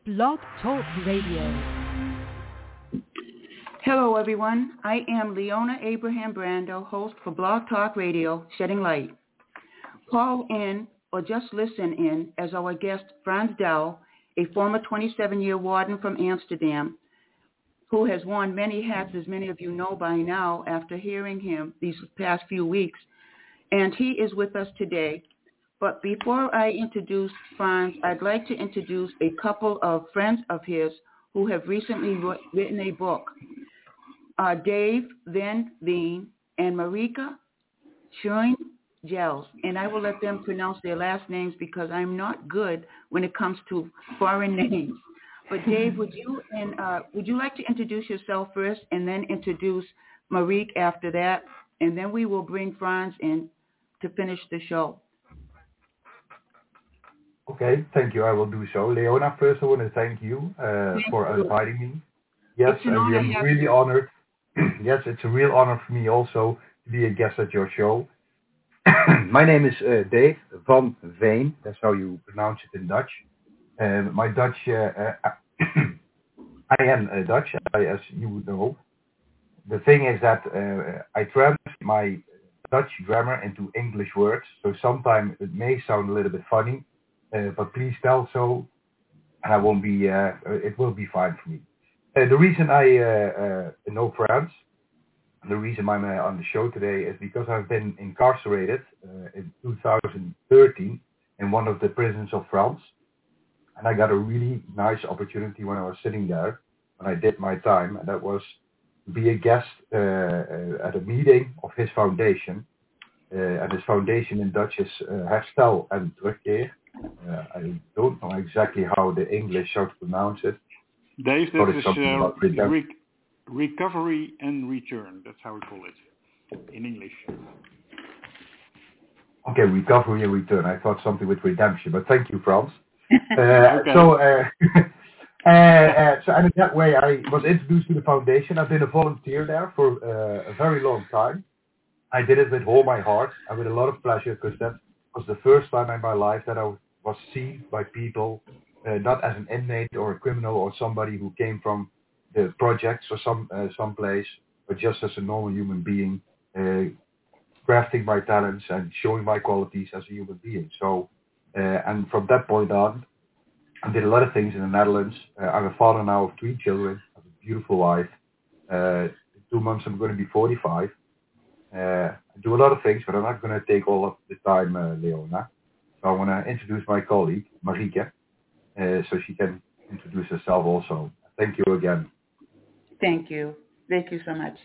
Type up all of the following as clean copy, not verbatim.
Blog Talk Radio. Hello, everyone. I am Leona Abraham Brando, host for Blog Talk Radio, Shedding Light. Call in or just listen in as our guest, Frans Douw, a former 27-year warden from Amsterdam, who has worn many hats, as many of you know by now, after hearing him these past few weeks. And he is with us today. But before I introduce Frans, I'd like to introduce a couple of friends of his who have recently written a book. Dave Van Veen and Marika Schoen-Gels, and I will let them pronounce their last names because I'm not good when it comes to foreign names. But Dave, would you like to introduce yourself first, and then introduce Marika after that, and then we will bring Frans in to finish the show. Okay, thank you. I will do so. Leona, first I want to thank you for inviting me. Yes, I am really honored. Yes, it's a real honor for me also to be a guest at your show. My name is Dave Van Veen. That's how you pronounce it in Dutch. My Dutch, I am Dutch, as you would know. The thing is that I translate my Dutch grammar into English words, so sometimes it may sound a little bit funny, but please tell so, and I won't be. It will be fine for me. The reason I know Frans, the reason I'm on the show today is because I've been incarcerated in 2013 in one of the prisons of France, and I got a really nice opportunity when I was sitting there when I did my time, and that was to be a guest at a meeting of his foundation, and his foundation in Dutch is Herstel en Terugkeer. I don't know exactly how the English how to pronounce it. Dave, that is recovery and return. That's how we call it in English. Okay, recovery and return. I thought something with redemption, but thank you, Frans. Okay. So and in that way, I was introduced to the foundation. I've been a volunteer there for a very long time. I did it with all my heart and with a lot of pleasure because that was the first time in my life that I was seen by people, not as an inmate or a criminal or somebody who came from the projects or some place, but just as a normal human being, crafting my talents and showing my qualities as a human being. So, and from that point on, I did a lot of things in the Netherlands. I'm a father now of 3 children. I have a beautiful wife. In 2 months I'm going to be 45. I do a lot of things, but I'm not going to take all of the time, Leona. So I want to introduce my colleague, Marika, so she can introduce herself also. Thank you again. Thank you. Thank you so much.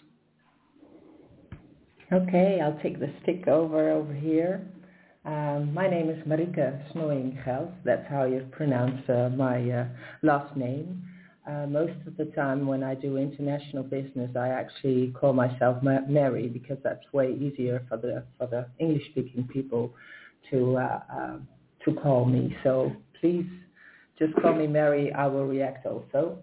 Okay, I'll take the stick over here. My name is Marika Schoen-Gels. That's how you pronounce my last name. Most of the time when I do international business, I actually call myself Mary because that's way easier for the English-speaking people to call me. So please just call me Mary. I will react also.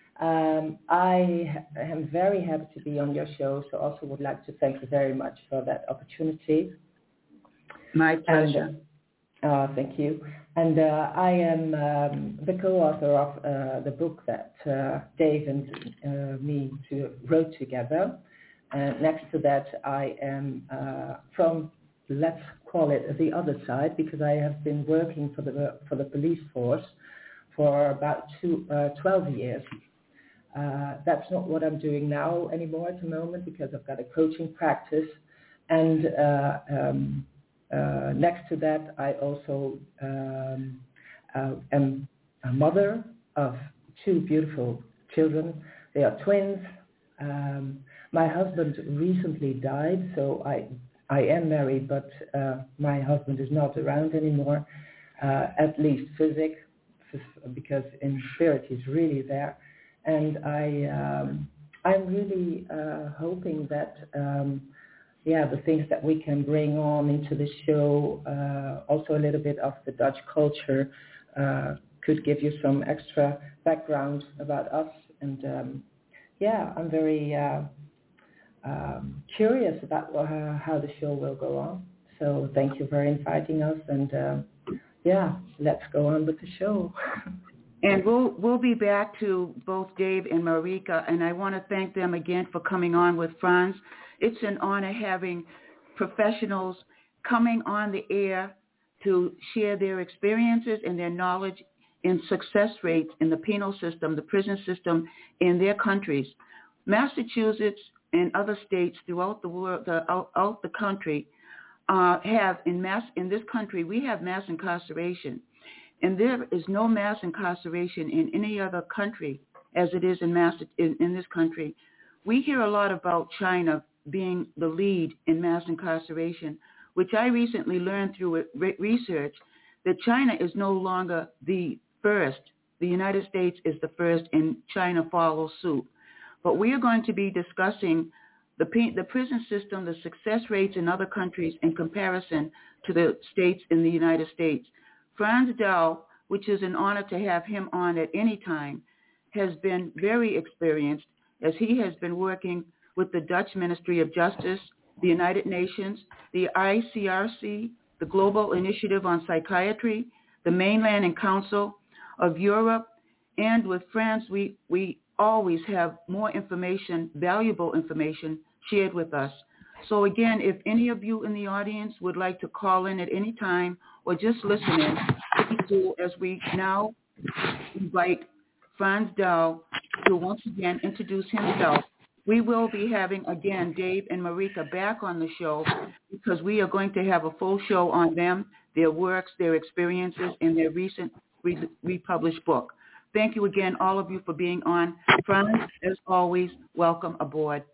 I am very happy to be on your show, so also would like to thank you very much for that opportunity. My pleasure. Thank you. And I am the co-author of the book that Dave and me wrote together. Next to that, I am from, let's call it the other side, because I have been working for the police force for about 12 years. That's not what I'm doing now anymore at the moment because I've got a coaching practice. And next to that, I also am a mother of 2 beautiful children. They are twins. My husband recently died, so I am married, but my husband is not around anymore, at least physically, because in spirit he's really there. And I'm really hoping that the things that we can bring on into the show, also a little bit of the Dutch culture, could give you some extra background about us. And I'm very curious about how the show will go on. So thank you for inviting us, and let's go on with the show. And we'll be back to both Dave and Marika, and I want to thank them again for coming on with Franz. It's an honor having professionals coming on the air to share their experiences and their knowledge in success rates in the penal system, the prison system in their countries. Massachusetts and other states throughout the world, throughout the country, have in this country, we have mass incarceration. And there is no mass incarceration in any other country as it is in this country. We hear a lot about China being the lead in mass incarceration, which I recently learned through research that China is no longer the first. The United States is the first, and China follows suit. But we are going to be discussing the prison system, the success rates in other countries in comparison to the states in the United States. Franz Dow, which is an honor to have him on at any time, has been very experienced as he has been working with the Dutch Ministry of Justice, the United Nations, the ICRC, the Global Initiative on Psychiatry, the Mainland and Council of Europe, and with Franz, we always have more information, valuable information shared with us. So again, if any of you in the audience would like to call in at any time or just listen in, please do, as we now invite Franz Dow to once again introduce himself. We will be having, again, Dave and Marika back on the show because we are going to have a full show on them, their works, their experiences, and their recent republished book. Thank you again, all of you, for being on. Franz, as always, welcome aboard.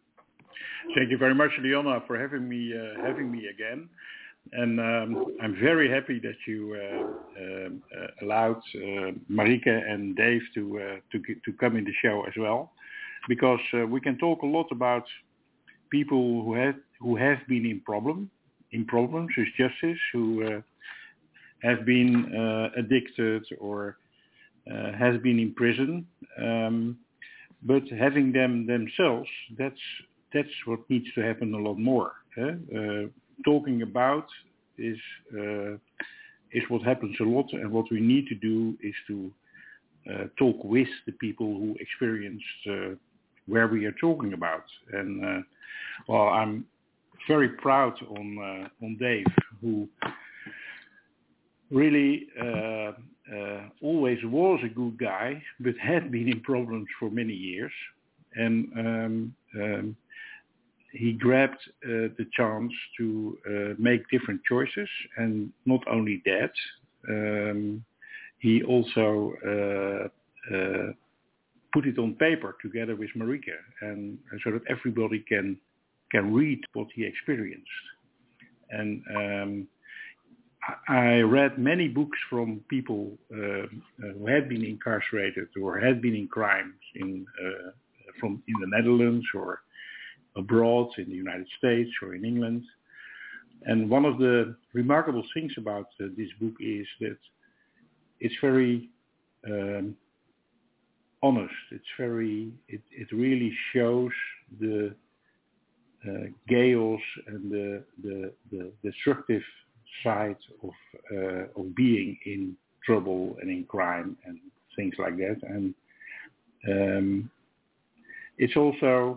Thank you very much, Leona, for having me again. And I'm very happy that you allowed Marika and Dave to come in the show as well, because we can talk a lot about people who have been in problems with justice, who have been addicted or has been in prison, but having them themselves, that's what needs to happen a lot more. Talking about is what happens a lot, and what we need to do is to talk with the people who experienced where we are talking about. And well, I'm very proud on Dave, who really always was a good guy, but had been in problems for many years, and he grabbed the chance to make different choices, and not only that, he also put it on paper together with Marika, and so that everybody can read what he experienced. And I read many books from people who had been incarcerated or had been in crimes in the Netherlands or abroad in the United States or in England. And one of the remarkable things about this book is that it's very honest. It really shows the chaos and the destructive side of being in trouble and in crime and things like that. And it's also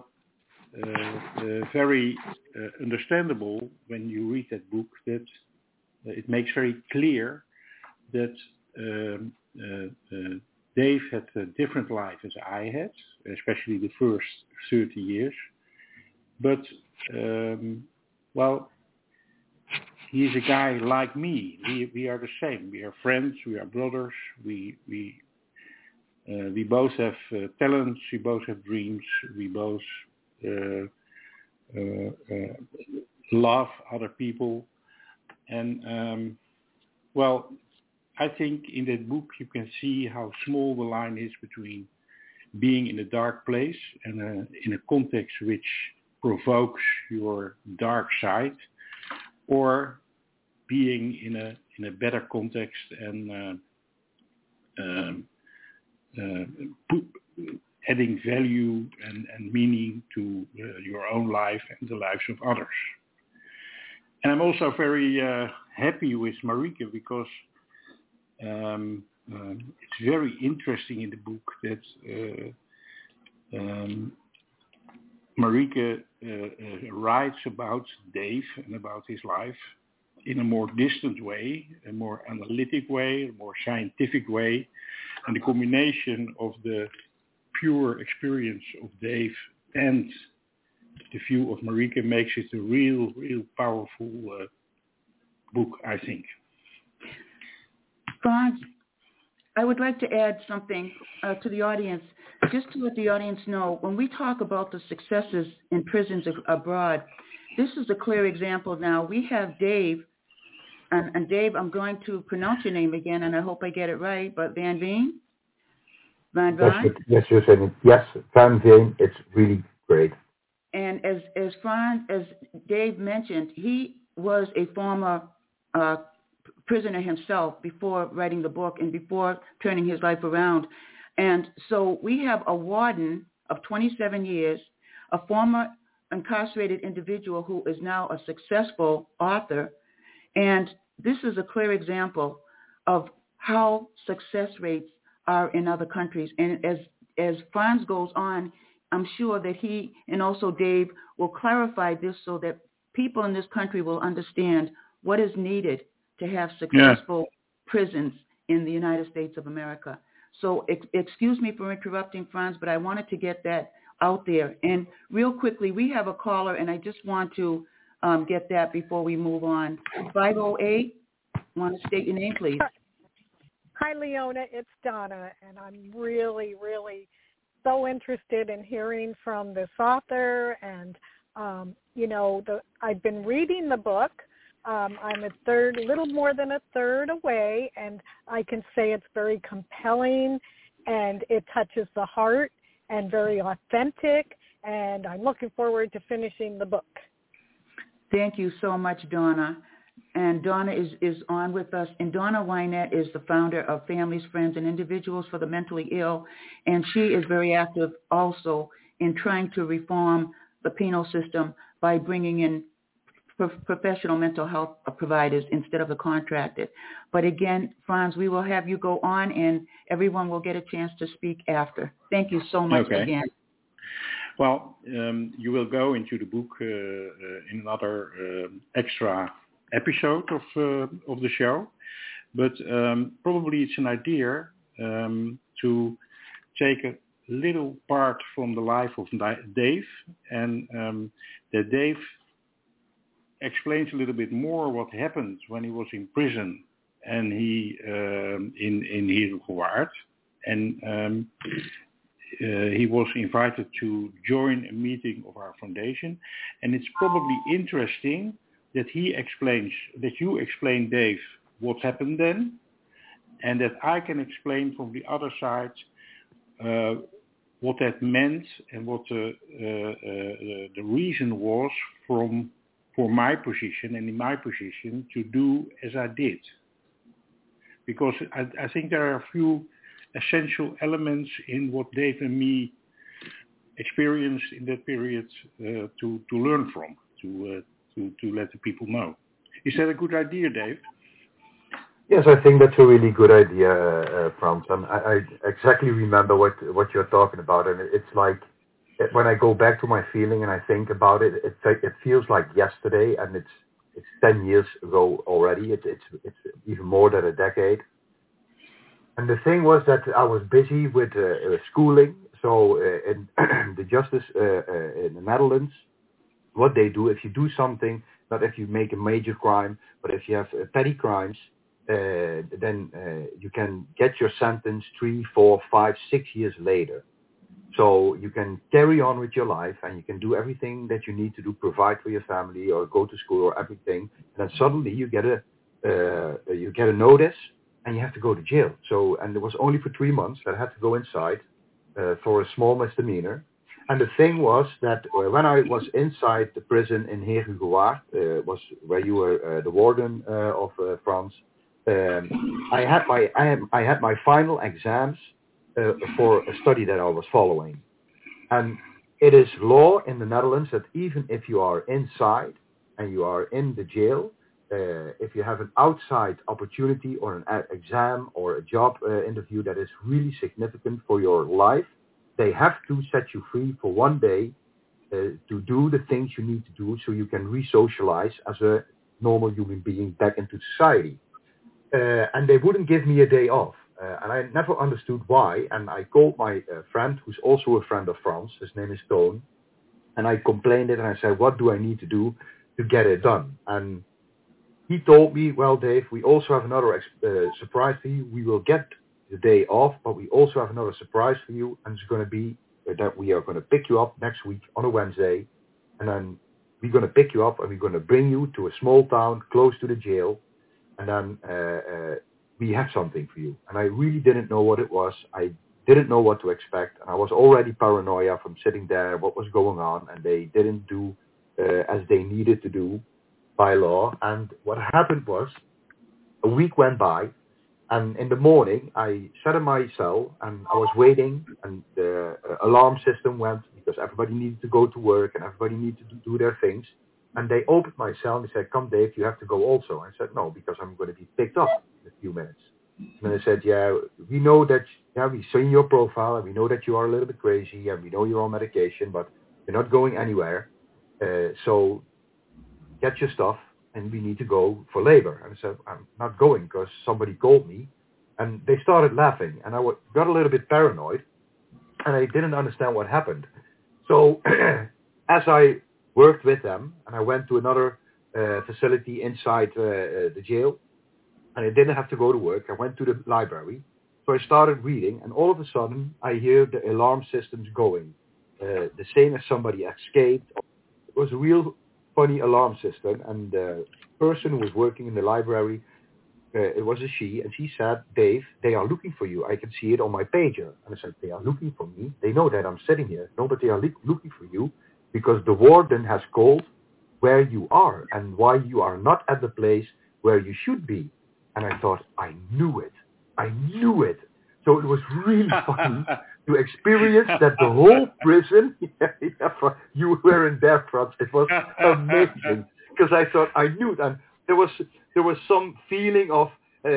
very understandable when you read that book that it makes very clear that Dave had a different life as I had, especially the first 30 years. But, well, he's a guy like me. We are the same. We are friends. We are brothers. We both have talents. We both have dreams. We both love other people. And, well, I think in that book you can see how small the line is between being in a dark place and in a context which provokes your dark side, or being in a better context and adding value and meaning to your own life and the lives of others. And I'm also very happy with Marika, because it's very interesting in the book that Marieke writes about Dave and about his life in a more distant way, a more analytic way, a more scientific way. And the combination of the pure experience of Dave and the view of Marieke makes it a real powerful book, I think. Frans, I would like to add something to the audience, just to let the audience know, when we talk about the successes in prisons abroad, this is a clear example now. We have Dave, and Dave, I'm going to pronounce your name again, and I hope I get it right, but Van Veen? Van Veen? Yes, you're saying it. Yes, Van Veen, it's really great. And as Dave mentioned, he was a former prisoner himself before writing the book and before turning his life around. And so we have a warden of 27 years, a former incarcerated individual who is now a successful author. And this is a clear example of how success rates are in other countries. And as Frans goes on, I'm sure that he and also Dave will clarify this so that people in this country will understand what is needed to have successful prisons in the United States of America. So excuse me for interrupting, Frans, but I wanted to get that out there. And real quickly, we have a caller, and I just want to get that before we move on. 508, want to state your name, please? Hi, Leona. It's Donna, and I'm really so interested in hearing from this author. And, I've been reading the book. I'm a little more than a third away, and I can say it's very compelling, and it touches the heart, and very authentic, and I'm looking forward to finishing the book. Thank you so much, Donna. And Donna is on with us. And Donna Wynette is the founder of Families, Friends, and Individuals for the Mentally Ill. And she is very active also in trying to reform the penal system by bringing in professional mental health providers instead of the contracted. But again, Frans, we will have you go on, and everyone will get a chance to speak after. Thank you so much again. Well, you will go into the book in another extra episode of the show, but probably it's an idea to take a little part from the life of Dave, and that Dave explains a little bit more what happened when he was in prison and he in Heerhugowaard, and he was invited to join a meeting of our foundation. And it's probably interesting that you explain, Dave, what happened then, and that I can explain from the other side what that meant and what the reason was for my position and in my position to do as I did. Because I think there are a few essential elements in what Dave and me experienced in that period to learn from, to let the people know. Is that a good idea, Dave? Yes, I think that's a really good idea, Frans. And I exactly remember what you're talking about. And it's like, when I go back to my feeling and I think about it, it feels like yesterday, and it's 10 years ago already. It's even more than a decade. And the thing was that I was busy with schooling. So in the justice in the Netherlands, what they do, if you do something, not if you make a major crime, but if you have petty crimes, then you can get your sentence 3, 4, 5, 6 years later. So you can carry on with your life, and you can do everything that you need to do, provide for your family or go to school or everything. And then suddenly you get a notice, and you have to go to jail. So, and it was only for 3 months that I had to go inside for a small misdemeanor. And the thing was that when I was inside the prison in Heerhugowaard, was where you were the warden of France, I had my final exams for a study that I was following. And it is law in the Netherlands that even if you are inside and you are in the jail, if you have an outside opportunity or an exam or a job interview that is really significant for your life, they have to set you free for one day to do the things you need to do so you can re-socialize as a normal human being back into society. And they wouldn't give me a day off. And I never understood why. And I called my friend, who's also a friend of Frans. His name is Toon. And I complained it and I said, what do I need to do to get it done? And he told me, well, Dave, we also have another surprise for you. We will get the day off, but we also have another surprise for you. And it's going to be that we are going to pick you up next week on a Wednesday. And then we're going to pick you up and we're going to bring you to a small town close to the jail. And then we have something for you. And I really didn't know what it was. I didn't know what to expect. And I was already paranoia from sitting there, what was going on. And they didn't do as they needed to do by law. And what happened was, a week went by. And in the morning, I sat in my cell and I was waiting. And the alarm system went because everybody needed to go to work and everybody needed to do their things. And they opened my cell and they said, come, Dave, you have to go also. I said, no, because I'm going to be picked up in a few minutes. And they said, yeah, we know that, we've seen your profile and we know that you are a little bit crazy and we know you're on medication, but you're not going anywhere. So get your stuff and we need to go for labor. And I said, I'm not going because somebody called me. And they started laughing and I got a little bit paranoid and I didn't understand what happened. So as I worked with them, and I went to another facility inside the jail, and I didn't have to go to work. I went to the library, so I started reading, and all of a sudden, I hear the alarm systems going, the same as somebody escaped. It was a real funny alarm system, and the person who was working in the library, it was a she, and she said, Dave, they are looking for you. I can see it on my pager. And I said, they are looking for me? They know that I'm sitting here. No, but they are looking for you. Because the warden has called where you are and why you are not at the place where you should be. And I thought, I knew it. So it was really funny to experience that the whole prison, you were in there, Frans. It was amazing because I thought I knew it. And there was some feeling of,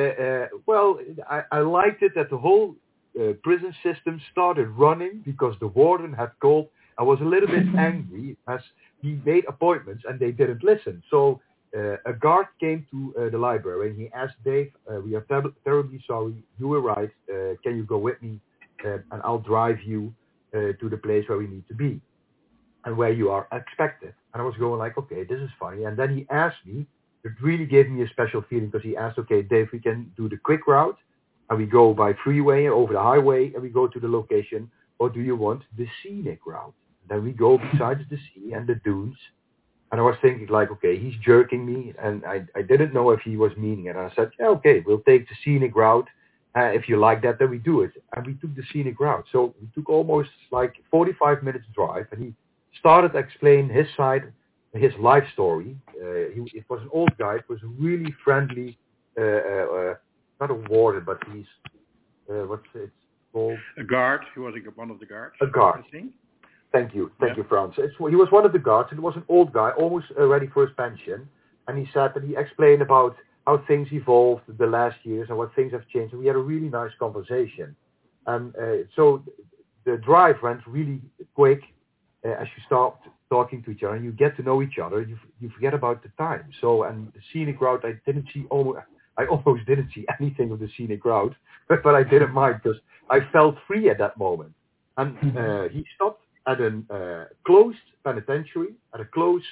I liked it that the whole prison system started running because the warden had called. I was a little bit angry as he made appointments and they didn't listen. So a guard came to the library and he asked Dave, we are terribly sorry. You were right. Can you go with me? And I'll drive you to the place where we need to be and where you are expected. And I was going like, okay, this is funny. And then he asked me, it really gave me a special feeling because he asked, okay, Dave, we can do the quick route and we go by freeway over the highway and we go to the location, or do you want the scenic route? Then we go besides the sea and the dunes. And I was thinking like, okay, he's jerking me. And I didn't know if he was meaning it. And I said, yeah, okay, we'll take the scenic route. If you like that, then we do it. And we took the scenic route. So we took almost like 45 minutes drive. And he started to explain his side, his life story. It was an old guy. It was a really friendly, not a warden, but he's, what's it called? A guard. He was one of the guards. A guard. I think. Thank you, Frans. He was one of the guards, and it was an old guy, almost ready for his pension. And he said that he explained about how things evolved the last years and what things have changed. And we had a really nice conversation. And so the drive went really quick as you start talking to each other and you get to know each other. You forget about the time. So, and the scenic route, I almost didn't see anything of the scenic route, but I didn't mind because I felt free at that moment. And he stopped at a closed penitentiary, at a closed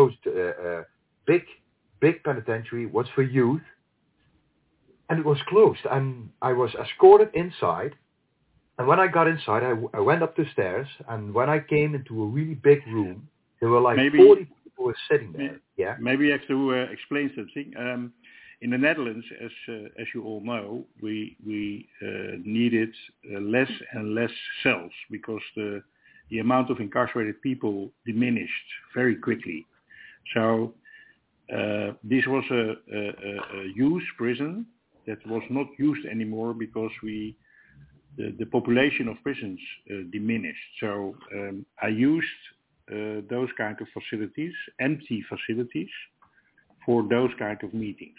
big penitentiary, was for youth, and it was closed, and I was escorted inside, and when I got inside, I went up the stairs, and when I came into a really big room, there were like 40 people sitting there. Maybe I have to explain something. In the Netherlands, as you all know, we needed less and less cells because the amount of incarcerated people diminished very quickly. So this was a youth prison that was not used anymore because the population of prisons diminished. So I used those kind of facilities, empty facilities, for those kind of meetings.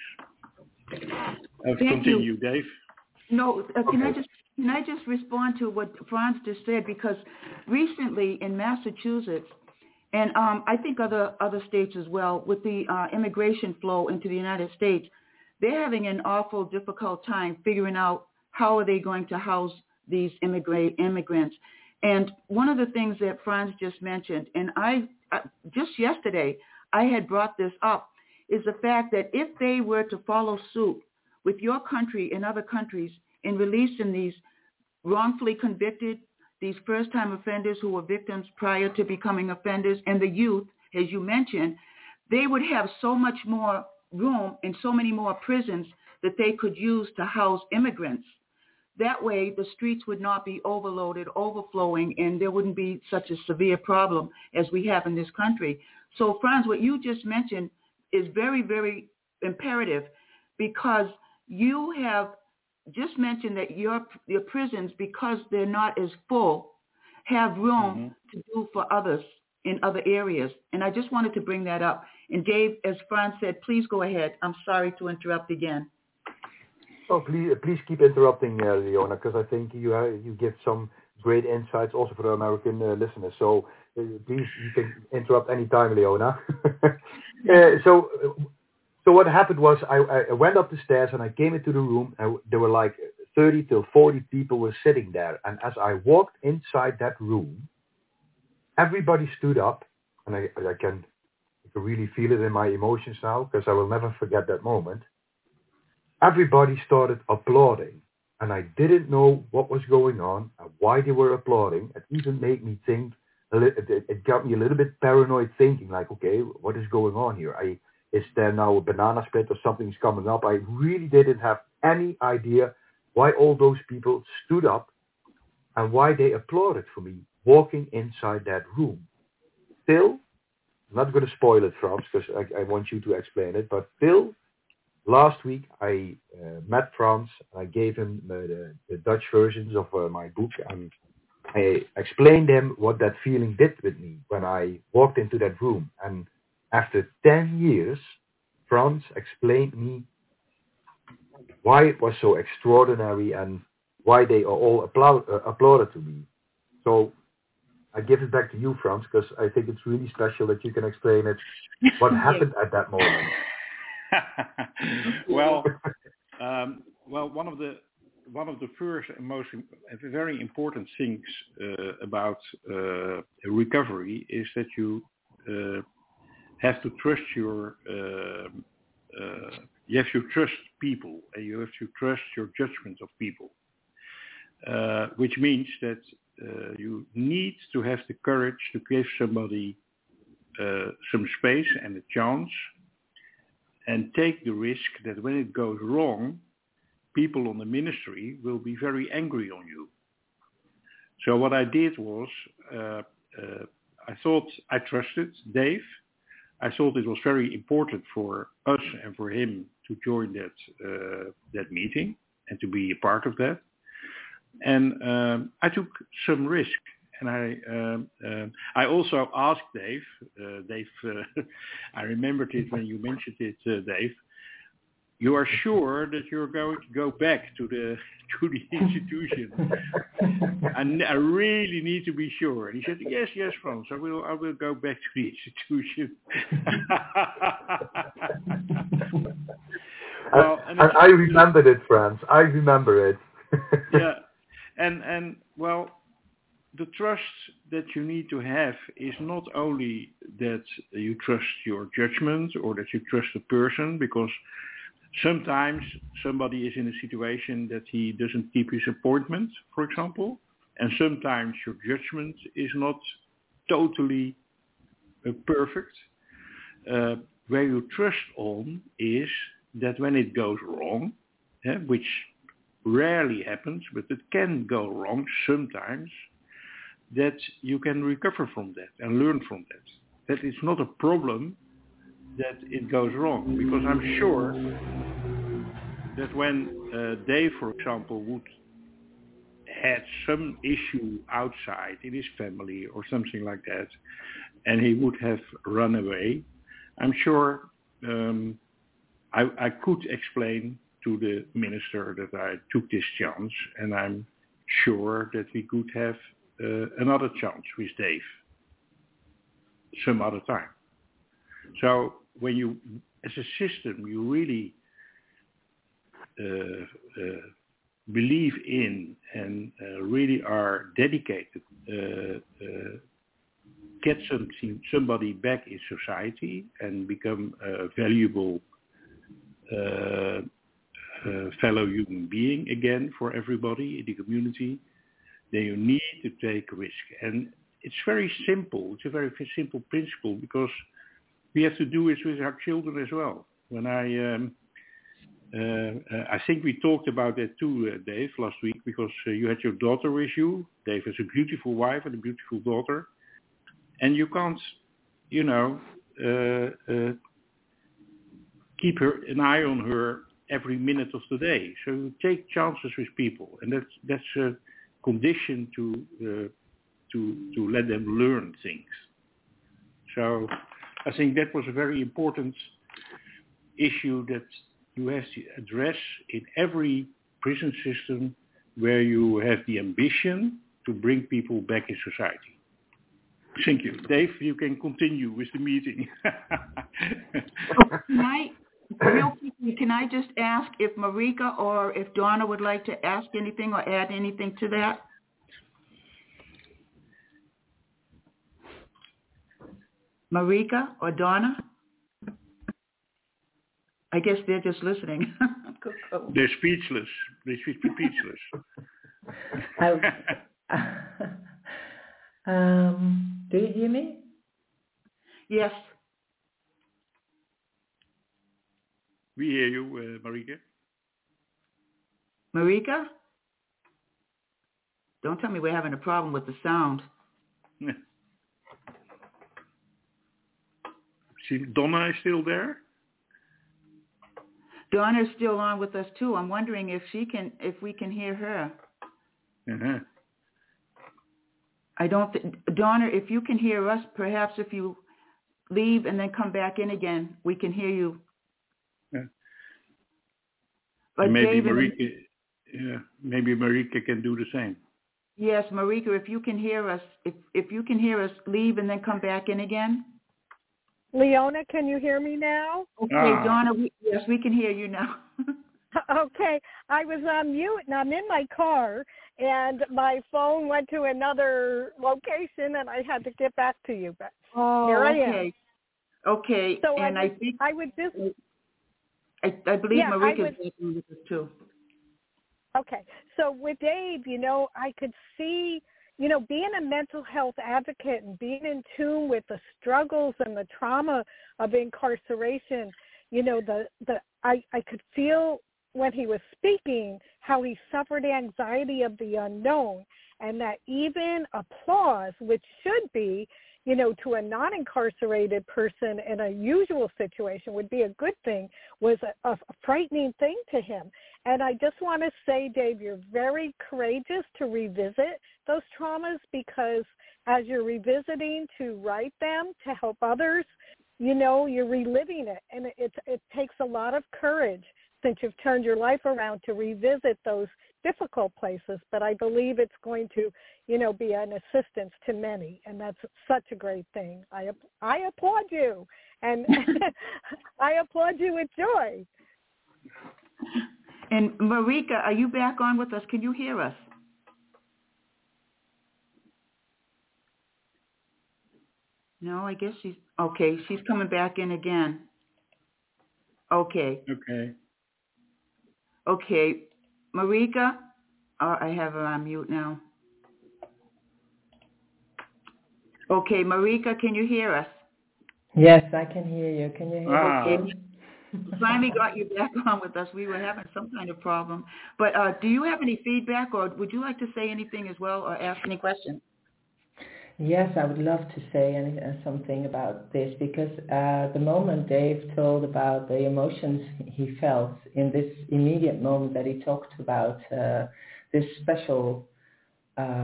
Continue, Dave. No, can I just respond to what Franz just said? Because recently in Massachusetts, and I think other states as well, with the immigration flow into the United States, they're having an awful difficult time figuring out how are they going to house these immigrants. And one of the things that Franz just mentioned, and I just yesterday I had brought this up, is the fact that if they were to follow suit with your country and other countries in releasing these wrongfully convicted, these first-time offenders who were victims prior to becoming offenders, and the youth, as you mentioned, they would have so much more room and so many more prisons that they could use to house immigrants. That way, the streets would not be overloaded, overflowing, and there wouldn't be such a severe problem as we have in this country. So, Franz, what you just mentioned is very, very imperative, because you have just mentioned that your prisons, because they're not as full, have room to do for others in other areas. And I just wanted to bring that up. And Dave, as Franz said, please go ahead. I'm sorry to interrupt again. Oh, please keep interrupting, Leona, because I think you give some great insights also for the American listeners. So please, you can interrupt anytime, Leona. So what happened was I went up the stairs and I came into the room, and there were like 30 till 40 people were sitting there. And as I walked inside that room, everybody stood up, and I can really feel it in my emotions now, because I will never forget that moment. Everybody started applauding, and I didn't know what was going on and why they were applauding. It even made me think, it got me a little bit paranoid, thinking like, okay, what is going on here? Is there now a banana split or something's coming up? I really didn't have any idea why all those people stood up and why they applauded for me walking inside that room. Still, I'm not going to spoil it, Franz, because I want you to explain it, but still, last week I met Franz. I gave him the Dutch versions of my book, and I explained him what that feeling did with me when I walked into that room. And after 10 years, Franz explained me why it was so extraordinary and why they all applauded to me. So I give it back to you, Franz, because I think it's really special that you can explain it, what happened at that moment. Well, one of the first and most very important things about recovery is that you have to trust you have to trust people, and you have to trust your judgment of people, which means that you need to have the courage to give somebody some space and a chance, and take the risk that when it goes wrong, people on the ministry will be very angry on you. So what I did was, I thought I trusted Dave. I thought it was very important for us and for him to join that meeting and to be a part of that. And I took some risk. And I also asked Dave. I remembered it when you mentioned it, Dave. You are sure that you're going to go back to the institution? And I really need to be sure. And he said, yes, Franz, I will go back to the institution. Well, I remembered it, Franz. I remember it. Yeah, and well, the trust that you need to have is not only that you trust your judgment or that you trust a person, because sometimes somebody is in a situation that he doesn't keep his appointment, for example, and sometimes your judgment is not totally perfect. Where you trust on is that when it goes wrong, which rarely happens, but it can go wrong sometimes, that you can recover from that and learn from that. That it's not a problem that it goes wrong, because I'm sure that when Dave, for example, would had some issue outside in his family or something like that, and he would have run away, I'm sure I could explain to the minister that I took this chance, and I'm sure that we could have another chance with Dave some other time. So when you, as a system, you really believe in and really are dedicated, get somebody back in society and become a valuable fellow human being again for everybody in the community, then you need to take risk. And it's very simple. It's a very simple principle, because we have to do it with our children as well. When I think we talked about that too, Dave, last week, because you had your daughter with you. Dave has a beautiful wife and a beautiful daughter. And you can't, keep an eye on her every minute of the day. So you take chances with people, and that's a condition to let them learn things. So I think that was a very important issue that you have to address in every prison system where you have the ambition to bring people back in society. Thank you. Dave, you can continue with the meeting. Real quickly, can I just ask if Marika or if Donna would like to ask anything or add anything to that? Marika or Donna? I guess they're just listening. They're speechless. They're speechless. Do you hear me? Yes. We hear you, Marika. Marika? Don't tell me we're having a problem with the sound. See, Donna is still there? Donna is still on with us too. I'm wondering if we can hear her. Uh-huh. Donna, if you can hear us, perhaps if you leave and then come back in again, we can hear you. Yeah. But maybe David, maybe Marika can do the same. Yes, Marika, if you can hear us, if you can hear us, leave and then come back in again. Leona, can you hear me now? Okay, Donna, yes, we can hear you now. Okay, I was on mute and I'm in my car and my phone went to another location and I had to get back to you. But here I am. Okay, so and I believe Marika is with us too. Okay, so with Dave, I could see, being a mental health advocate and being in tune with the struggles and the trauma of incarceration, I could feel when he was speaking how he suffered anxiety of the unknown, and that even applause, which should be, to a non-incarcerated person in a usual situation would be a good thing, was a frightening thing to him. And I just want to say, Dave, you're very courageous to revisit those traumas, because as you're revisiting to write them, to help others, you're reliving it. And it takes a lot of courage, since you've turned your life around, to revisit those difficult places. But I believe it's going to, be an assistance to many. And that's such a great thing. I applaud you. And I applaud you with joy. And Marika, are you back on with us? Can you hear us? No, I guess she's coming back in again. Okay. Marika, I have her on mute now. Okay, Marika, can you hear us? Yes, I can hear you. Can you hear me? Finally got you back on with us. We were having some kind of problem. But do you have any feedback, or would you like to say anything as well, or ask any questions? Yes, I would love to say something about this, because the moment Dave told about the emotions he felt in this immediate moment that he talked about, this special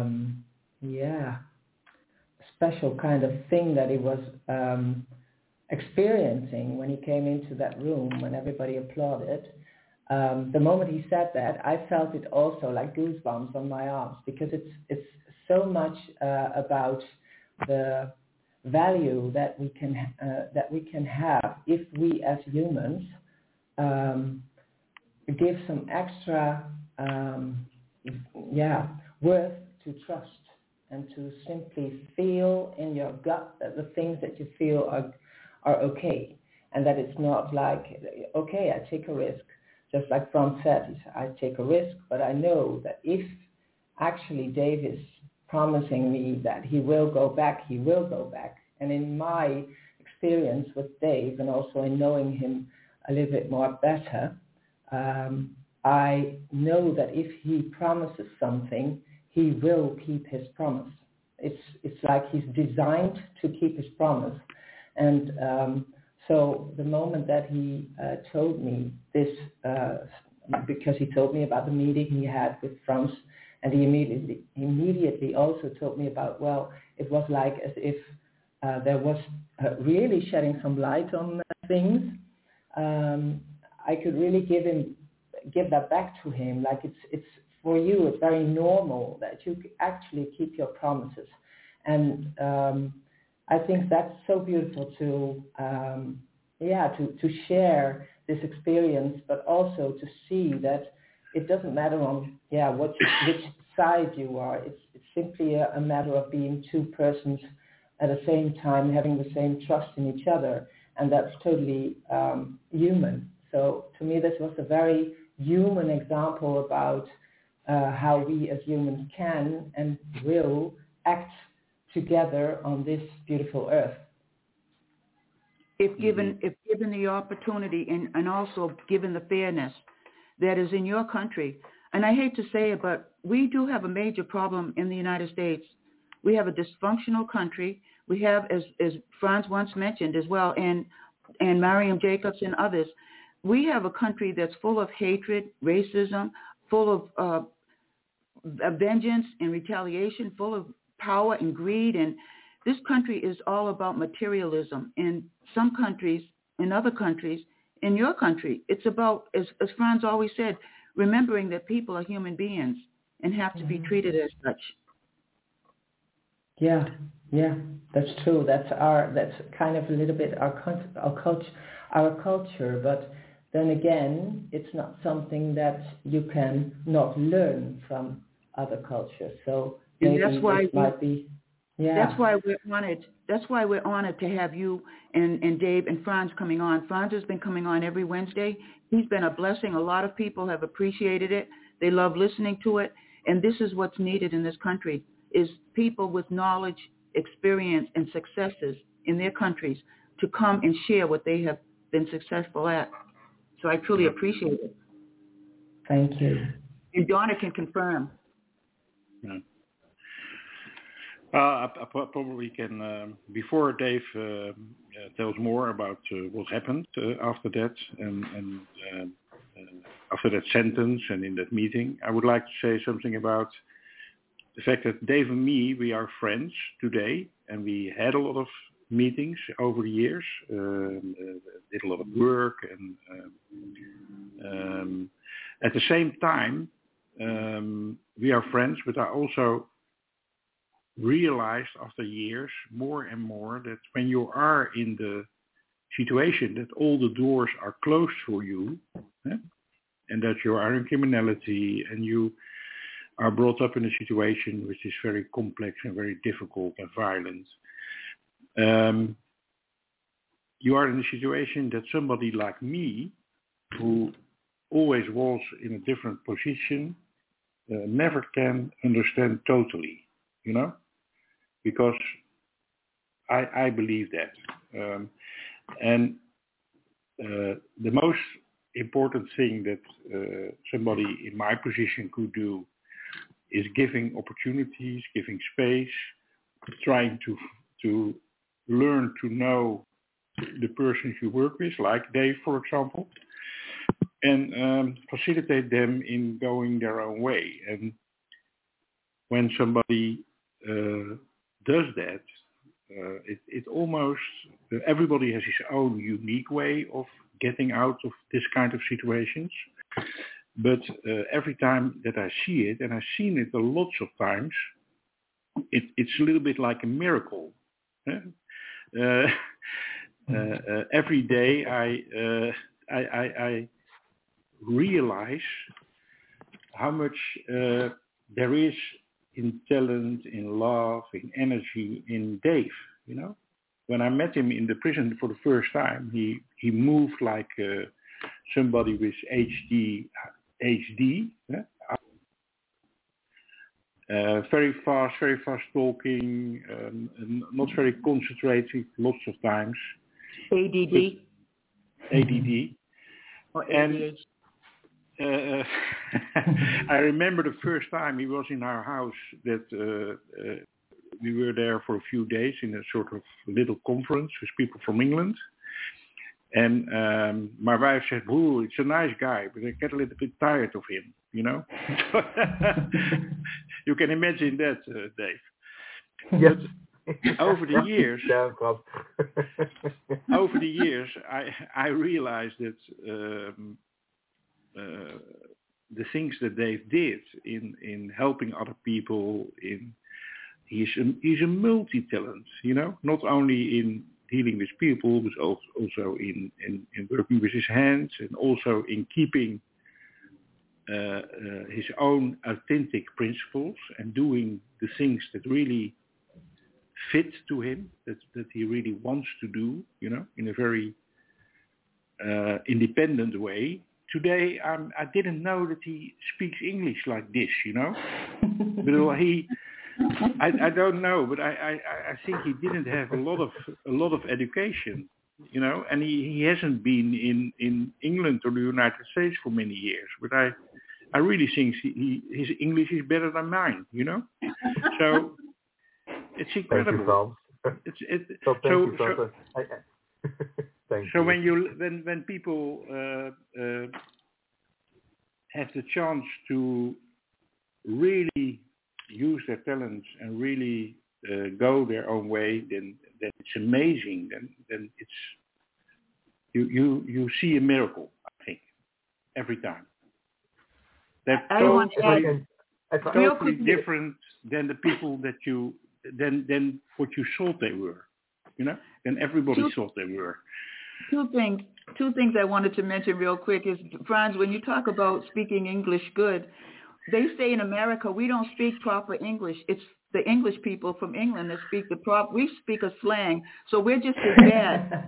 kind of thing that he was experiencing when he came into that room, when everybody applauded. The moment he said that, I felt it also like goosebumps on my arms, because it's so much about the value that we can have if we as humans give some extra worth to trust and to simply feel in your gut that the things that you feel are okay, and that it's not like, okay, I take a risk. Just like Franz said, I take a risk, but I know that if actually Dave is promising me that he will go back, he will go back. And in my experience with Dave, and also in knowing him a little bit more better, I know that if he promises something, he will keep his promise. It's like he's designed to keep his promise. And so the moment that he told me this, because he told me about the meeting he had with Franz, and he immediately also told me about, well, it was like as if there was really shedding some light on things. I could really give that back to him. Like it's for you, it's very normal that you actually keep your promises. And I think that's so beautiful to share this experience, but also to see that it doesn't matter on which side you are. It's simply a matter of being two persons at the same time, having the same trust in each other, and that's totally human. So to me, this was a very human example about how we as humans can and will act together on this beautiful earth. If given the opportunity and also given the fairness that is in your country. And I hate to say it, but we do have a major problem in the United States. We have a dysfunctional country. We have, as Franz once mentioned as well, and Mariam Jacobs and others, we have a country that's full of hatred, racism, full of vengeance and retaliation, full of power and greed. And this country is all about materialism. In some countries, in other countries, in your country, it's about, as Franz always said, remembering that people are human beings and have to be treated as such. Yeah, that's true. That's kind of a little bit our culture. But then again, it's not something that you can not learn from other cultures. So maybe that's why it might be. Yeah. That's why we're honored. That's why we're honored to have you and Dave and Franz coming on. Franz has been coming on every Wednesday. He's been a blessing. A lot of people have appreciated it. They love listening to it. And this is what's needed in this country, is people with knowledge, experience, and successes in their countries to come and share what they have been successful at. So I truly appreciate it. Thank you. And Donna can confirm. Yeah. I probably can, before Dave tells more about what happened after that and after that sentence and in that meeting, I would like to say something about the fact that Dave and me, we are friends today, and we had a lot of meetings over the years, did a lot of work, and at the same time, we are friends, but I also realized after years more and more that when you are in the situation that all the doors are closed for you, and that you are in criminality and you are brought up in a situation which is very complex and very difficult and violent, you are in a situation that somebody like me, who always was in a different position, never can understand totally, because I believe that. And the most important thing that somebody in my position could do is giving opportunities, giving space, trying to learn to know the persons you work with, like Dave, for example, and facilitate them in going their own way. And when somebody does that, It almost everybody has his own unique way of getting out of this kind of situations. But every time that I see it, and I've seen it lots of times, it's a little bit like a miracle. Every day I realize how much there is in talent, in love, in energy in Dave. You know, when I met him in the prison for the first time, he moved like somebody with HD. Very fast talking, not very concentrated lots of times. ADD. Or ADHD. And I remember the first time he was in our house that we were there for a few days in a sort of little conference with people from England. And my wife said, "Ooh, it's a nice guy, but I get a little bit tired of him, you know." You can imagine that, Dave. Yes. But over the years, I realized that the things that Dave did in helping other people, he's a multi-talent, you know, not only in dealing with people, but also in working with his hands, and also in keeping his own authentic principles and doing the things that really fit to him, that he really wants to do, you know, in a very independent way. Today, I didn't know that he speaks English like this, you know. But I don't know, but I think he didn't have a lot of education, you know, and he hasn't been in England or the United States for many years. But I really think his English is better than mine, you know. So it's incredible. So when people have the chance to really use their talents and really go their own way, then it's amazing. Then it's you see a miracle, I think, every time. They're totally different than the people that than what you thought they were, you know, than everybody thought they were. Two things I wanted to mention real quick is, Franz, when you talk about speaking English good, they say in America we don't speak proper English. It's the English people from England that speak we speak a slang, so we're just as bad.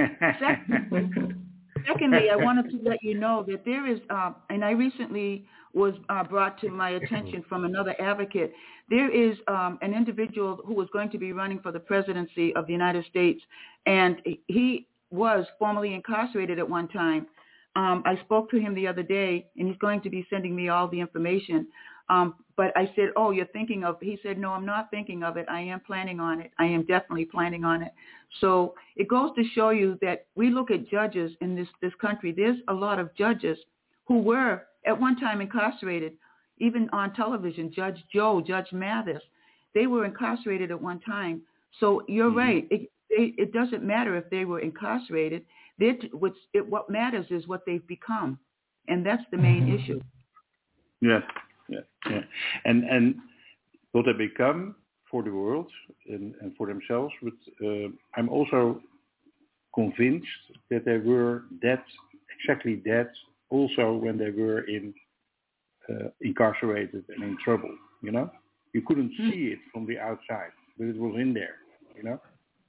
Secondly, I wanted to let you know that there is, and I recently was brought to my attention from another advocate, there is an individual who was going to be running for the presidency of the United States, and he was formerly incarcerated at one time. I spoke to him the other day, and he's going to be sending me all the information. But I said, "Oh, you're thinking of," he said, "No, I'm not thinking of it. I am planning on it. I am definitely planning on it." So it goes to show you that we look at judges in this country. There's a lot of judges who were at one time incarcerated, even on television. Judge Joe, Judge Mathis, they were incarcerated at one time. So you're right. It doesn't matter if they were incarcerated. What matters is what they've become, and that's the main issue. Yeah. And what they become for the world and for themselves. But I'm also convinced that they were exactly that, also when they were incarcerated and in trouble. You know, you couldn't see it from the outside, but it was in there. You know.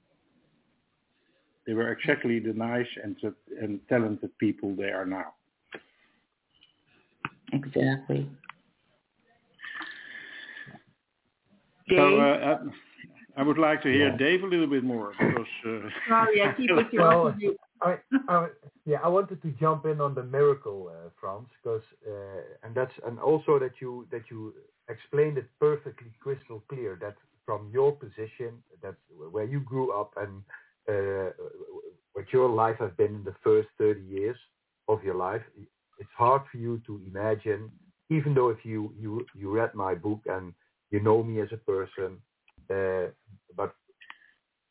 They were exactly the nice and talented people they are now. Exactly. So I would like to hear Dave a little bit more because. Sorry, I keep interrupting you. I wanted to jump in on the miracle, Franz, because and also that you explained it perfectly, crystal clear, that from your position, that's where you grew up and what your life has been in the first 30 years of your life. It's hard for you to imagine, even though if you read my book and you know me as a person, but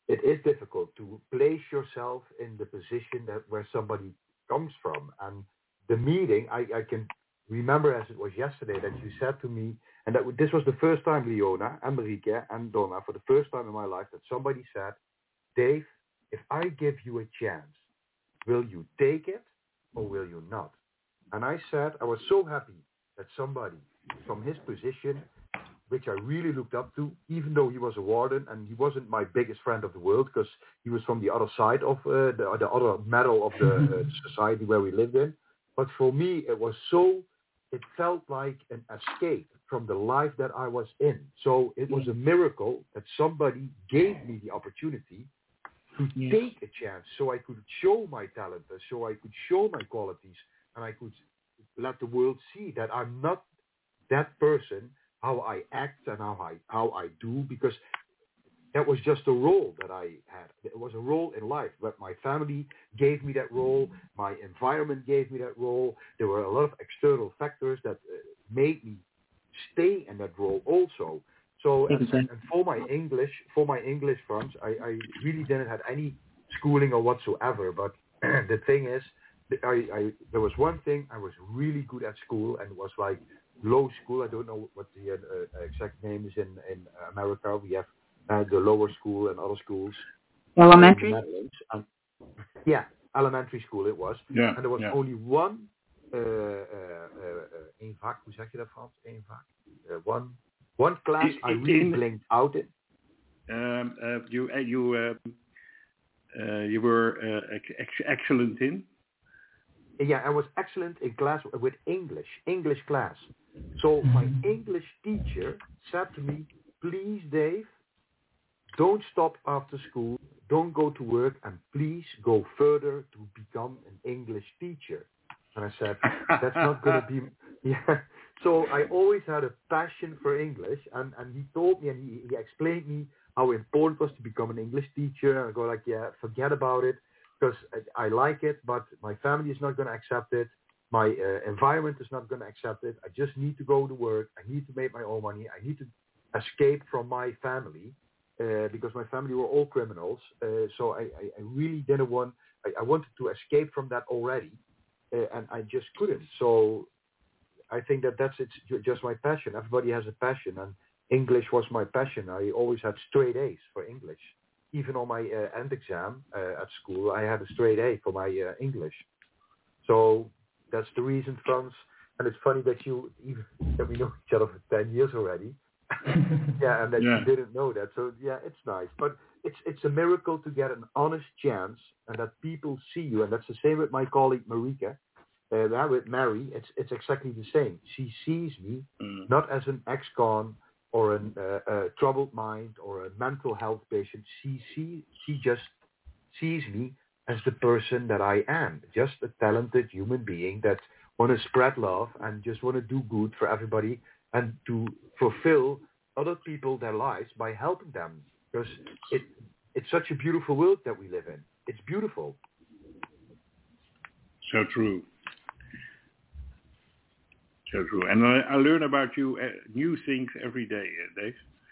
it is difficult to place yourself in the position that where somebody comes from. And the meeting, I can remember as it was yesterday that you said to me, and that this was the first time, Leona and Marieke and Donna, for the first time in my life, that somebody said, Dave, if I give you a chance, will you take it or will you not? And I said, I was so happy that somebody from his position, which I really looked up to, even though he was a warden and he wasn't my biggest friend of the world because he was from the other side of the other metal of the society where we lived in. But for me, it felt like an escape from the life that I was in. So it was a miracle that somebody gave me the opportunity to take a chance so I could show my talent, so I could show my qualities, and I could let the world see that I'm not that person, how I act and how I do, because that was just a role that I had. It was a role in life, but my family gave me that role. My environment gave me that role. There were a lot of external factors that made me stay in that role also. So, and for my English, Frans, I really didn't have any schooling or whatsoever. But the thing is, there was one thing I was really good at school, and it was like low school. I don't know what the exact name is in America. We have the lower school and other schools. Elementary? Elementary school it was. Yeah, and there was only one één vak, hoe zeg je dat, Frans? Één vak. One class I really blinked out in. You were excellent in? Yeah, I was excellent in class with English class. So my English teacher said to me, please, Dave, don't stop after school, don't go to work, and please go further to become an English teacher. And I said, that's not going to be... Yeah. So I always had a passion for English, and he told me, and he explained me how important it was to become an English teacher. And I go like, yeah, forget about it, because I like it, but my family is not going to accept it. My environment is not going to accept it. I just need to go to work. I need to make my own money. I need to escape from my family, because my family were all criminals. So I really didn't want... I wanted to escape from that already, and I just couldn't. So I think it's just my passion. Everybody has a passion, and English was my passion. I always had straight A's for English. Even on my end exam at school, I had a straight A for my English. So that's the reason, Frans. And it's funny that we know each other for 10 years already. Yeah, and that you didn't know that. So yeah, it's nice. But it's a miracle to get an honest chance and that people see you. And that's the same with my colleague Marieke. With Mary, it's exactly the same. She sees me not as an ex-con or a troubled mind or a mental health patient. She just sees me as the person that I am, just a talented human being that want to spread love and just want to do good for everybody and to fulfill other people their lives by helping them, because it's such a beautiful world that we live in. It's beautiful. So true. So true. And I learn about you new things every day, Dave.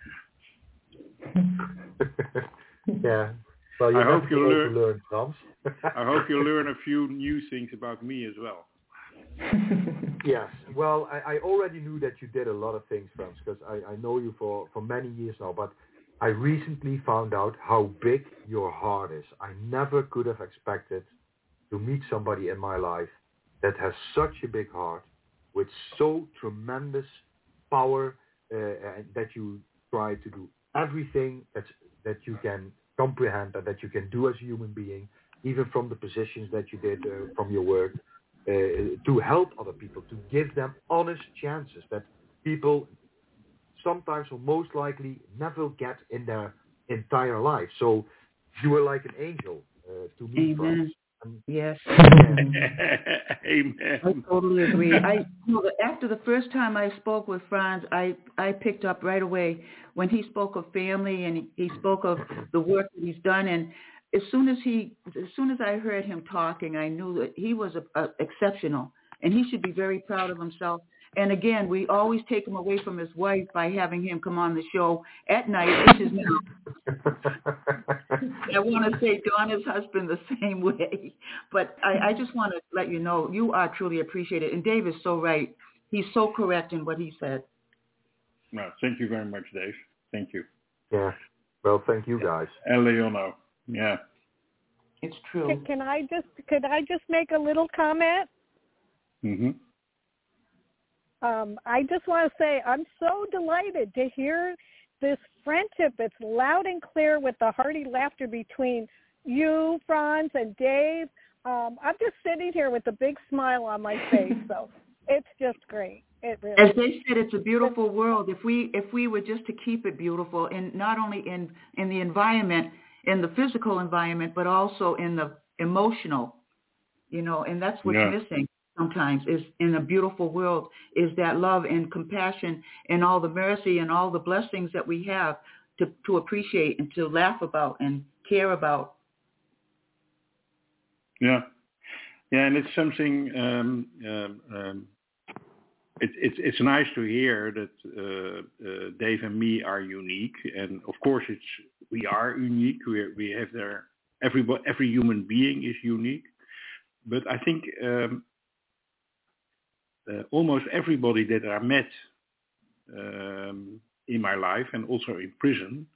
Yeah. Well, I hope you learn, Frans. I hope you learn a few new things about me as well. Yes. Well, I already knew that you did a lot of things, Frans, because I know you for many years now, but I recently found out how big your heart is. I never could have expected to meet somebody in my life that has such a big heart, with so tremendous power, that you try to do everything that you can comprehend and that you can do as a human being, even from the positions that you did from your work, to help other people, to give them honest chances that people sometimes or most likely never get in their entire life. So you were like an angel to me. Amen. Yes. Amen. I totally agree. After the first time I spoke with Frans, I picked up right away when he spoke of family and he spoke of the work that he's done. And as soon as I heard him talking, I knew that he was exceptional, and he should be very proud of himself. And again, we always take him away from his wife by having him come on the show at night, which is now. I want to say Donna's husband the same way. But I just want to let you know, you are truly appreciated. And Dave is so right. He's so correct in what he said. No, thank you very much, Dave. Thank you. Yeah. Well, thank you guys. And Leona. Yeah. It's true. Could I just make a little comment? Mm-hmm. I just want to say I'm so delighted to hear this friendship that's loud and clear with the hearty laughter between you, Franz, and Dave. I'm just sitting here with a big smile on my face, so it's just great. It really As they said, it's a beautiful world. If we were just to keep it beautiful, and not only in the environment, in the physical environment, but also in the emotional, and that's what's missing sometimes is in a beautiful world is that love and compassion and all the mercy and all the blessings that we have to appreciate and to laugh about and care about. Yeah, and it's something. It's nice to hear that Dave and me are unique, and of course we are unique. We have every human being is unique, but I think almost everybody that I met in my life and also in prison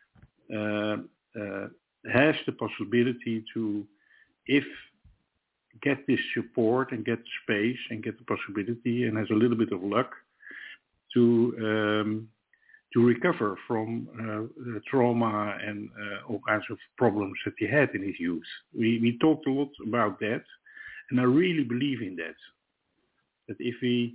has the possibility to, if get this support and get space and get the possibility and has a little bit of luck to recover from trauma and all kinds of problems that he had in his youth. We talked a lot about that, and I really believe in that. That if we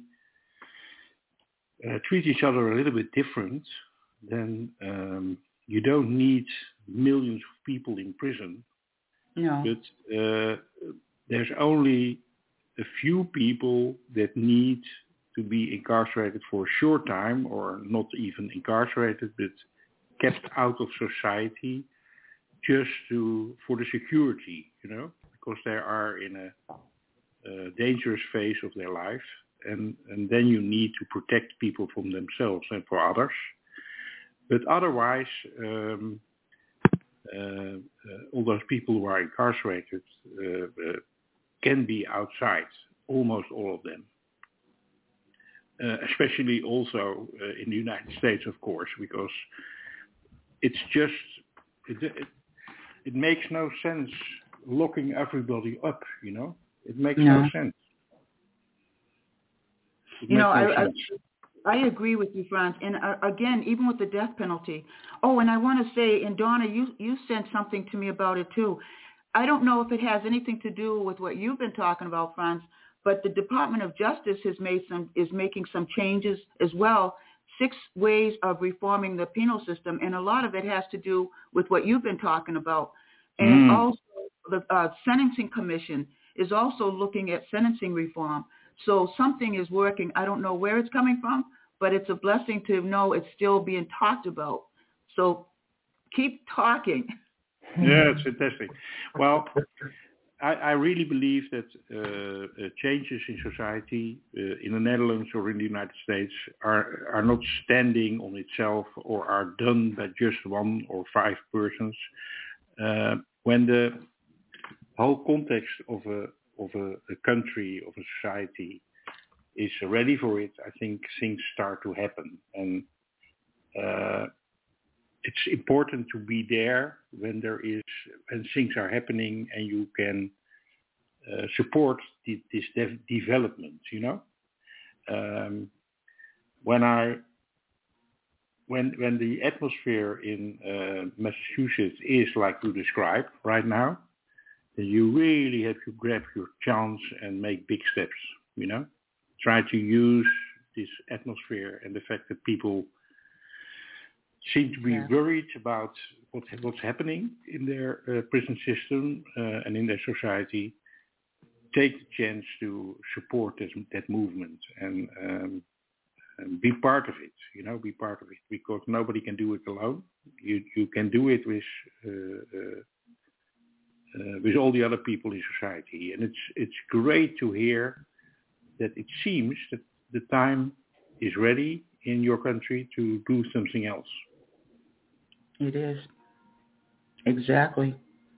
treat each other a little bit different, then you don't need millions of people in prison. No. But there's only a few people that need to be incarcerated for a short time, or not even incarcerated, but kept out of society just for the security, because they are in a dangerous phase of their life, and then you need to protect people from themselves and for others. But otherwise, all those people who are incarcerated can be outside, almost all of them. Especially also in the United States, of course, because it's just, it makes no sense locking everybody up, It makes no sense. I agree with you, Franz. And again, even with the death penalty. Oh, and I want to say, and Donna, you sent something to me about it too. I don't know if it has anything to do with what you've been talking about, Franz, but the Department of Justice is making some changes as well. 6 ways of reforming the penal system, and a lot of it has to do with what you've been talking about. And also the Sentencing Commission is also looking at sentencing reform. So something is working. I don't know where it's coming from, but it's a blessing to know it's still being talked about. So keep talking. Yeah, it's fantastic. Well, I really believe that changes in society in the Netherlands or in the United States are not standing on itself or are done by just 1 or 5 persons. When the whole context of a country, of a society is ready for it, I think things start to happen. And it's important to be there when things are happening, and you can support this development. When the atmosphere in Massachusetts is like you describe right now, then you really have to grab your chance and make big steps. Try to use this atmosphere and the fact that people seem to be worried about what's happening in their prison system and in their society. Take the chance to support that movement and be part of it. Be part of it, because nobody can do it alone. You can do it with all the other people in society, and it's great to hear that it seems that the time is ready in your country to do something else. It is. Exactly.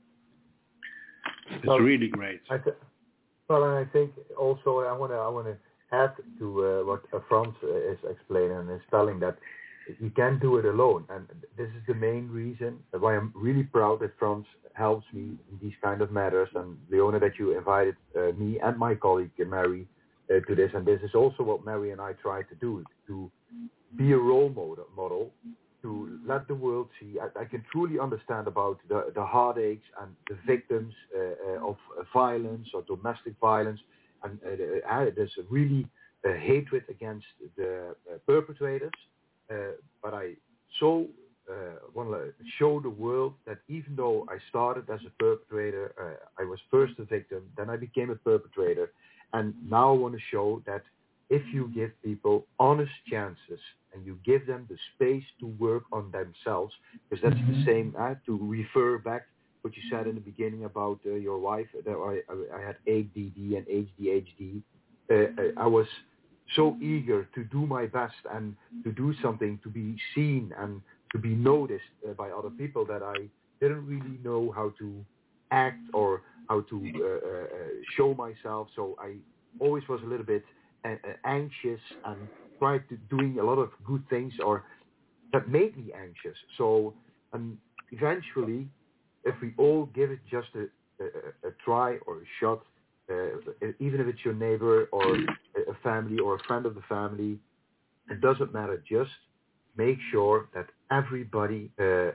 It's really great. Well, and I think also I want to add to what Frans is explaining and is telling, that you can't do it alone. And this is the main reason why I'm really proud that Frans helps me in these kind of matters. And Leona, that you invited me and my colleague Mary to this. And this is also what Mary and I try to do, to be a role model, to let the world see. I can truly understand about the heartaches and the victims of violence or domestic violence. And there's a really hatred against the perpetrators. But I want to show the world that even though I started as a perpetrator, I was first a victim, then I became a perpetrator. And now I want to show that if you give people honest chances and you give them the space to work on themselves, because that's the same, to refer back what you said in the beginning about your wife, that I had ADD and ADHD. I was so eager to do my best and to do something, to be seen and to be noticed by other people, that I didn't really know how to act or how to show myself. So I always was a little bit anxious and tried to doing a lot of good things or that made me anxious. So eventually, if we all give it just a try or a shot, even if it's your neighbor or a family or a friend of the family, it doesn't matter. Just make sure that everybody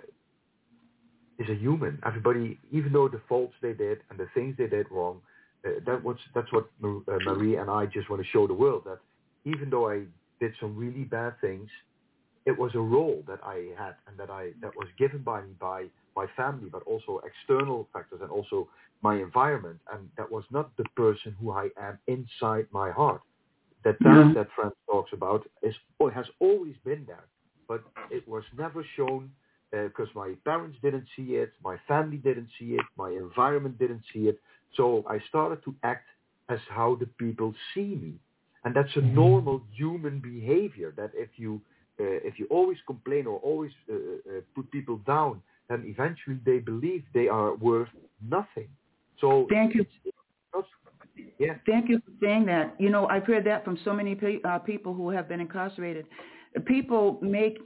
is a human. Everybody, even though the faults they did and the things they did wrong, that's what Marie and I just want to show the world, that even though I did some really bad things, it was a role that I had and that was given by me by my family, but also external factors and also my environment, and that was not the person who I am inside my heart. That talent that Frans talks about has always been there, but it was never shown because my parents didn't see it, my family didn't see it, my environment didn't see it. So I started to act as how the people see me, and that's a normal human behavior. That if you always complain or always put people down, then eventually they believe they are worth nothing. So thank you. Yeah. Thank you for saying that. You know, I've heard that from so many people who have been incarcerated. People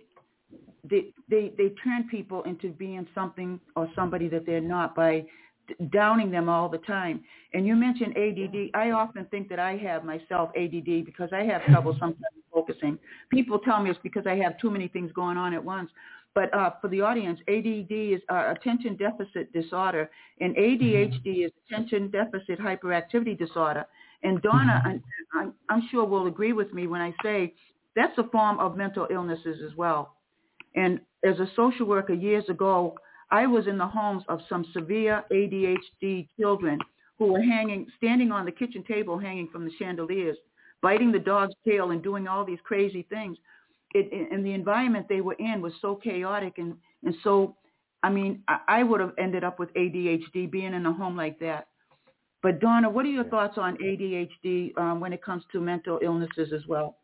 they turn people into being something or somebody that they're not by downing them all the time. And you mentioned ADD. I often think that I have myself ADD because I have trouble sometimes focusing. People tell me it's because I have too many things going on at once. But for the audience, ADD is attention deficit disorder, and ADHD is attention deficit hyperactivity disorder. And Donna, I'm sure will agree with me when I say that's a form of mental illnesses as well. And as a social worker years ago, I was in the homes of some severe ADHD children who were standing on the kitchen table hanging from the chandeliers, biting the dog's tail and doing all these crazy things. And the environment they were in was so chaotic. And so, I mean, I would have ended up with ADHD being in a home like that. But Donna, what are your thoughts on ADHD when it comes to mental illnesses as well?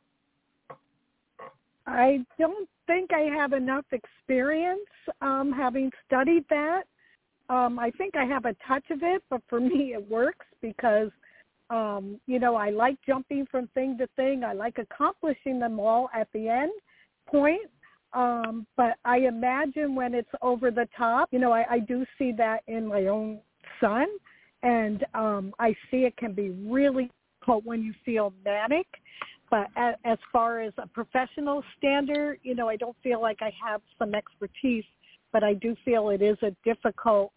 I don't think I have enough experience having studied that. I think I have a touch of it, but for me it works because, I like jumping from thing to thing. I like accomplishing them all at the end point. But I imagine when it's over the top, I do see that in my own son. And I see it can be really difficult when you feel manic. But as far as a professional standard, I don't feel like I have some expertise, but I do feel it is a difficult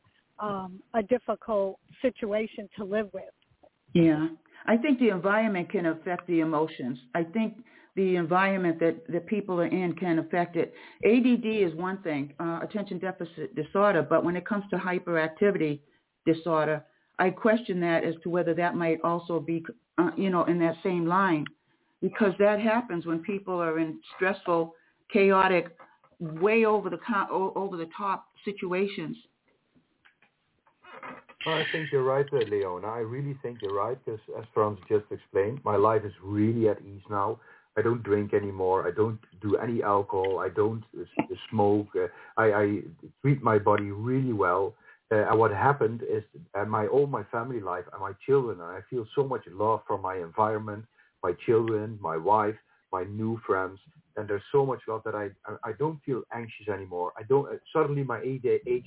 situation to live with. Yeah. I think the environment can affect the emotions. I think the environment that people are in can affect it. ADD is one thing, attention deficit disorder, but when it comes to hyperactivity disorder, I question that as to whether that might also be, in that same line, because that happens when people are in stressful, chaotic, way over the top situations. I think you're right, Leona. I really think you're right, because as Frans just explained, my life is really at ease now. I don't drink anymore. I don't do any alcohol. I don't smoke. I treat my body really well. And what happened is all my family life and my children, and I feel so much love from my environment, my children, my wife, my new friends, and there's so much love that I don't feel anxious anymore. I don't suddenly my ADHD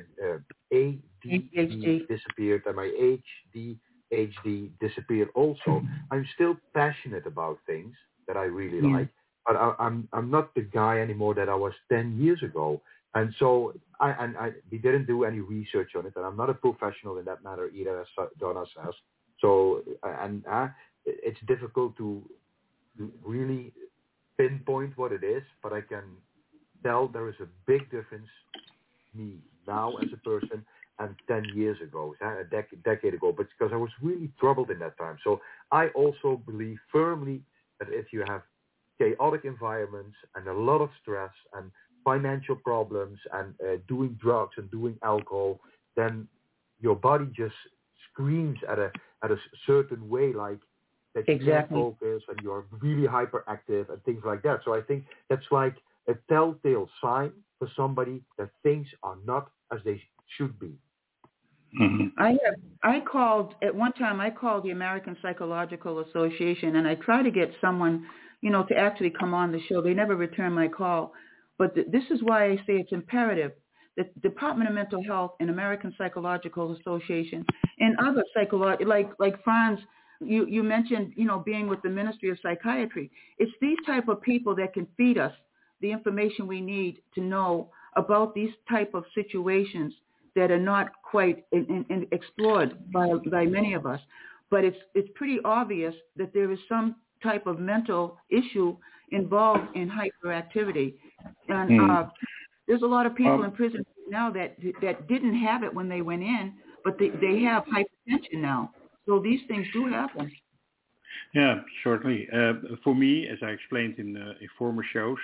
disappeared and my ADHD disappeared also. I'm still passionate about things that I really like, but I'm not the guy anymore that I was 10 years ago. And so we didn't do any research on it, and I'm not a professional in that matter either, as Donna says. So it's difficult to really pinpoint what it is, but I can tell there is a big difference me now as a person and 10 years ago, a decade ago, but because I was really troubled in that time. So I also believe firmly that if you have chaotic environments and a lot of stress and financial problems and doing drugs and doing alcohol, then your body just screams at a certain way, like that you can't focus and you're really hyperactive and things like that. So I think that's like a telltale sign for somebody that things are not as they should be. Mm-hmm. I called the American Psychological Association, and I tried to get someone, to actually come on the show. They never returned my call. But this is why I say it's imperative that the Department of Mental Health and American Psychological Association and other like Franz, you mentioned, being with the Ministry of Psychiatry. It's these type of people that can feed us the information we need to know about these type of situations that are not quite explored by many of us. But it's pretty obvious that there is some type of mental issue involved in hyperactivity. And there's a lot of people in prison now that didn't have it when they went in, but they have hypertension now. So these things do happen. Yeah, certainly. For me, as I explained in former shows,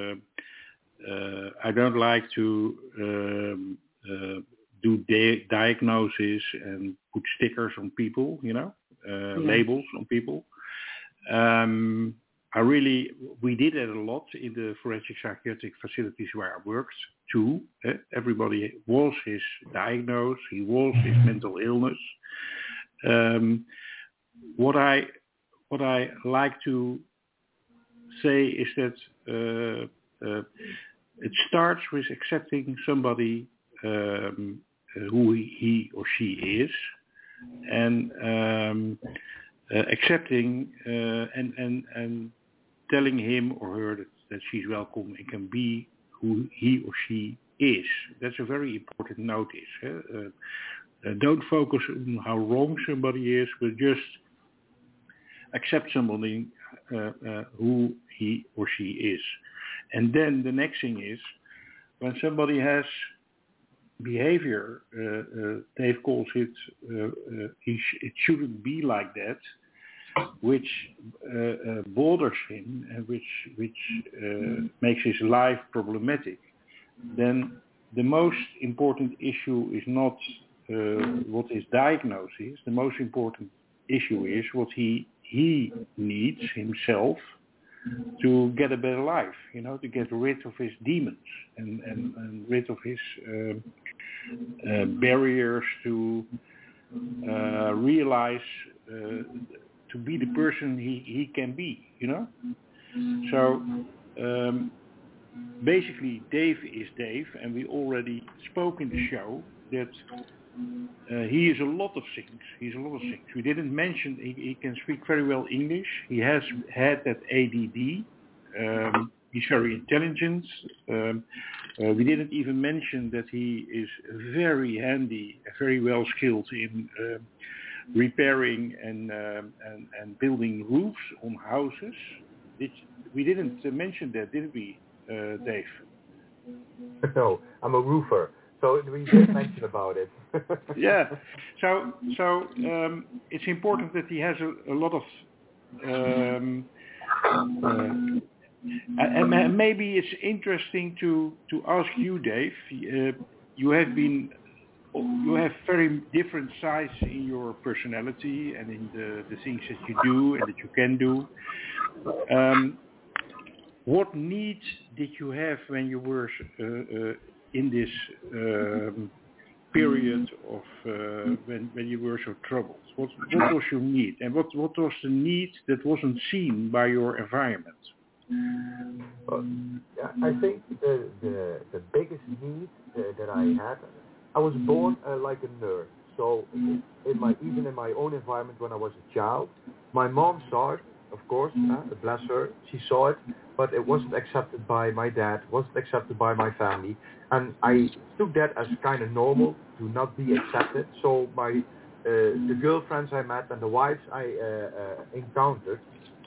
I don't like to do diagnosis and put stickers on people, labels on people. We did it a lot in the forensic psychiatric facilities where I worked too. Everybody was his diagnosed, he was his mental illness. What I like to say is that it starts with accepting somebody who he or she is, and accepting and telling him or her that she's welcome and can be who he or she is. That's a very important notice. Don't focus on how wrong somebody is, but just accept somebody who he or she is. And then the next thing is, when somebody has behavior, Dave calls it, it shouldn't be like that, which bothers him and which makes his life problematic, then the most important issue is not what his diagnosis is. The most important issue is what he needs himself to get a better life, to get rid of his demons and rid of his barriers to realize to be the person he can be, So basically Dave is Dave, and we already spoke in the show that he is a lot of things. We didn't mention he can speak very well English. He has had that ADD. He's very intelligent. We didn't even mention that he is very handy, very well skilled in repairing and building roofs on houses. We didn't mention that, did we, Dave? No, I'm a roofer. So we did mention about it. Yeah. So it's important that he has a lot of, and maybe it's interesting to ask you, Dave. You have been you have very different sides in your personality and in the things that you do and that you can do. What needs did you have when you were in this period of when you were so troubled? What was your need, and what was the need that wasn't seen by your environment? I think the biggest need that I had, I was born like a nerd. So even in my own environment when I was a child, my mom saw it, of course, bless her, she saw it, but it wasn't accepted by my dad, wasn't accepted by my family, and I took that as kind of normal to not be accepted. So the girlfriends I met and the wives I encountered,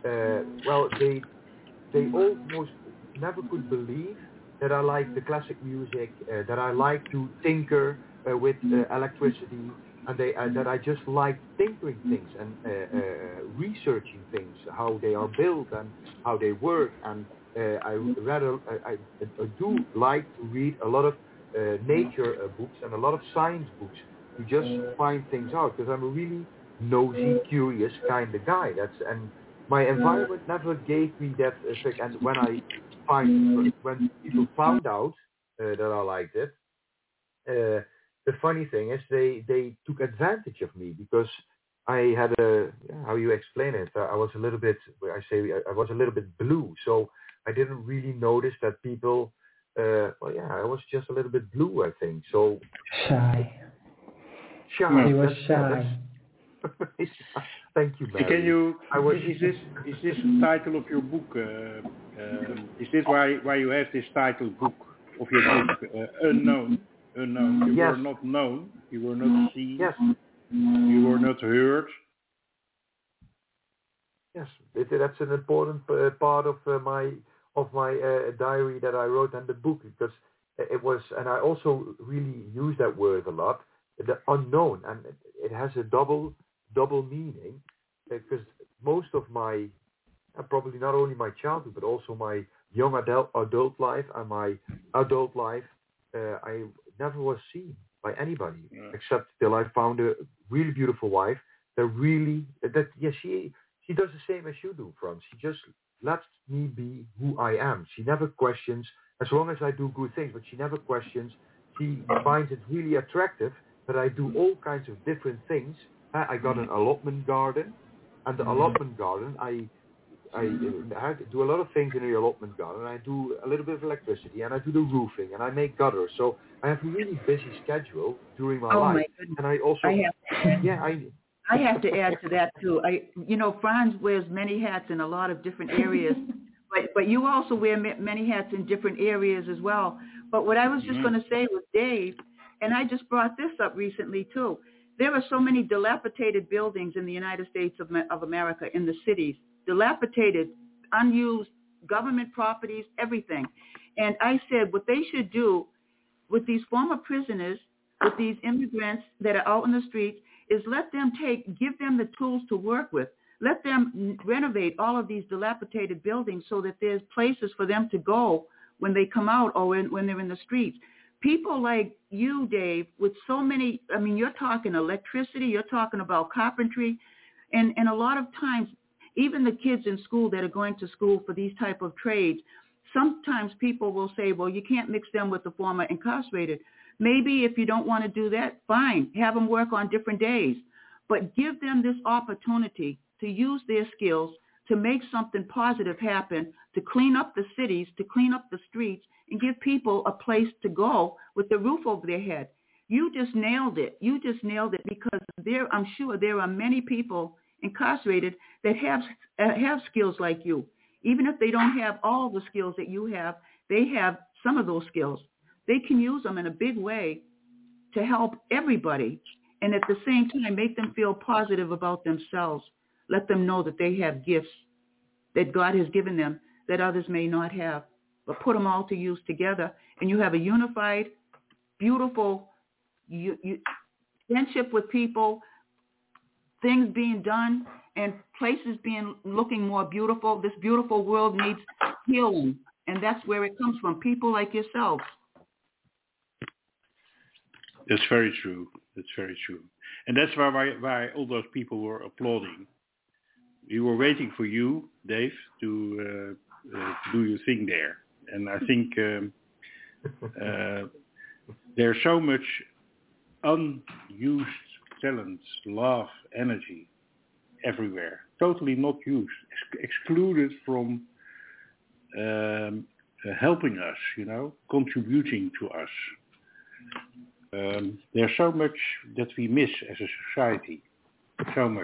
they almost never could believe that I like the classic music, that I like to tinker with electricity, and that I just like tinkering things and researching things, how they are built and how they work. And I do like to read a lot of nature books and a lot of science books to just find things out, because I'm a really nosy, curious kind of guy. And my environment never gave me that effect. And when people found out that I liked it, the funny thing is they took advantage of me, because I had how you explain it, I was a little bit blue, so I didn't really notice that people, I was just a little bit blue, I think. So shy. He was shy. Thank you, Mary. Can you? Is this the title of your book? Is this why you have this title book of your book? Unknown. You were not known. You were not seen. Yes. You were not heard. Yes, that's an important part of my diary that I wrote in the book, because it was, and I also really use that word a lot, the unknown, and it has a double meaning, because most of my, probably not only my childhood, but also my young adult life and my adult life, I never was seen by anybody except till I found a really beautiful wife she does the same as you do, Frans. She just lets me be who I am. She never questions, as long as I do good things, but she never questions. She finds it really attractive that I do all kinds of different things. I got an allotment garden, and the allotment garden, I do a lot of things in the allotment garden. I do a little bit of electricity, and I do the roofing, and I make gutters. So I have a really busy schedule during my life. My goodness. And I also, I have to add to that too. Frans wears many hats in a lot of different areas, but you also wear many hats in different areas as well. But what I was just going to say was, Dave, and I just brought this up recently too. There are so many dilapidated buildings in the United States of America, in the cities, dilapidated, unused, government properties, everything. And I said what they should do with these former prisoners, with these immigrants that are out in the streets, is give them the tools to work with. Let them renovate all of these dilapidated buildings so that there's places for them to go when they come out or when they're in the streets. People like you, Dave, with so many, you're talking electricity, you're talking about carpentry, and a lot of times, even the kids in school that are going to school for these type of trades, sometimes people will say, well, you can't mix them with the former incarcerated. Maybe if you don't want to do that, fine, have them work on different days. But give them this opportunity to use their skills to make something positive happen, to clean up the cities, to clean up the streets, and give people a place to go with the roof over their head. You just nailed it. Because I'm sure there are many people incarcerated that have skills like you. Even if they don't have all the skills that you have, they have some of those skills. They can use them in a big way to help everybody, and at the same time make them feel positive about themselves. Let them know that they have gifts that God has given them that others may not have, but put them all to use together, and you have a unified, beautiful friendship with people, things being done, and places looking more beautiful. This beautiful world needs healing, and that's where it comes from, people like yourselves. That's very true. And that's why all those people were applauding. We were waiting for you, Dave, to do your thing there. And I think there's so much unused talent, love, energy everywhere. Totally not used, excluded from helping us, contributing to us. There's so much that we miss as a society. So much.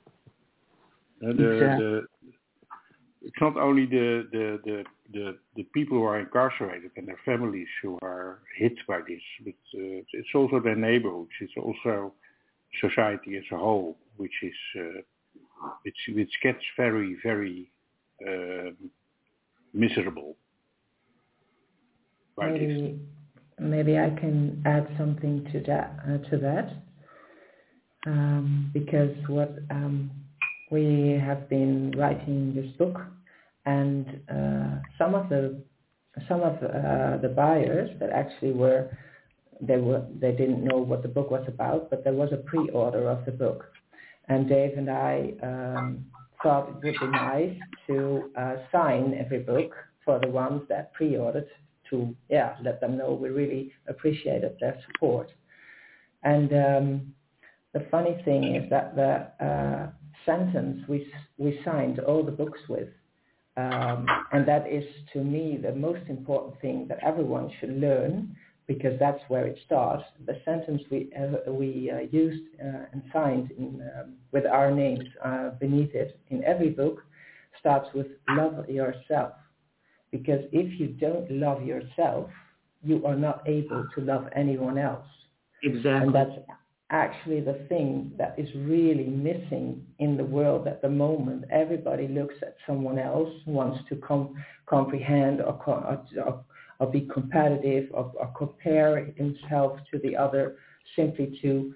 It's not only the people who are incarcerated and their families who are hit by this, but it's also their neighborhoods. It's also society as a whole, which gets very, very miserable by this. Maybe I can add something to that, because what we have been writing this book, and some of the buyers that actually they didn't know what the book was about, but there was a pre-order of the book, and Dave and I thought it would be nice to sign every book for the ones that pre-ordered, to let them know we really appreciated their support. And the funny thing is that the sentence we signed all the books with, and that is to me the most important thing that everyone should learn, because that's where it starts. The sentence we used and signed with our names beneath it in every book starts with "love yourself." Because if you don't love yourself, you are not able to love anyone else. Exactly. And that's actually the thing that is really missing in the world at the moment. Everybody looks at someone else, wants to comprehend or be competitive or compare himself to the other, simply to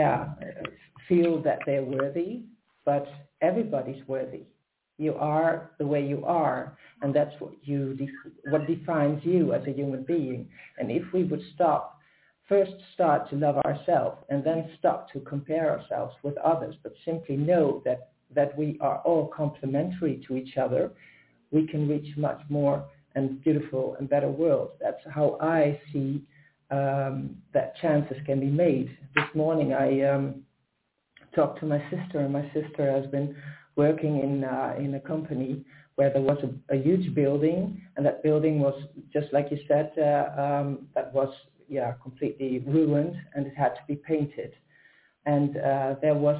feel that they're worthy. But everybody's worthy. You are the way you are, and that's what defines you as a human being. And if we would first start to love ourselves, and then stop to compare ourselves with others, but simply know that we are all complementary to each other, we can reach much more and beautiful and better world. That's how I see that chances can be made. This morning I talked to my sister, and my sister has been working in a company where there was a huge building, and that building was, just like you said, that was completely ruined, and it had to be painted. And there was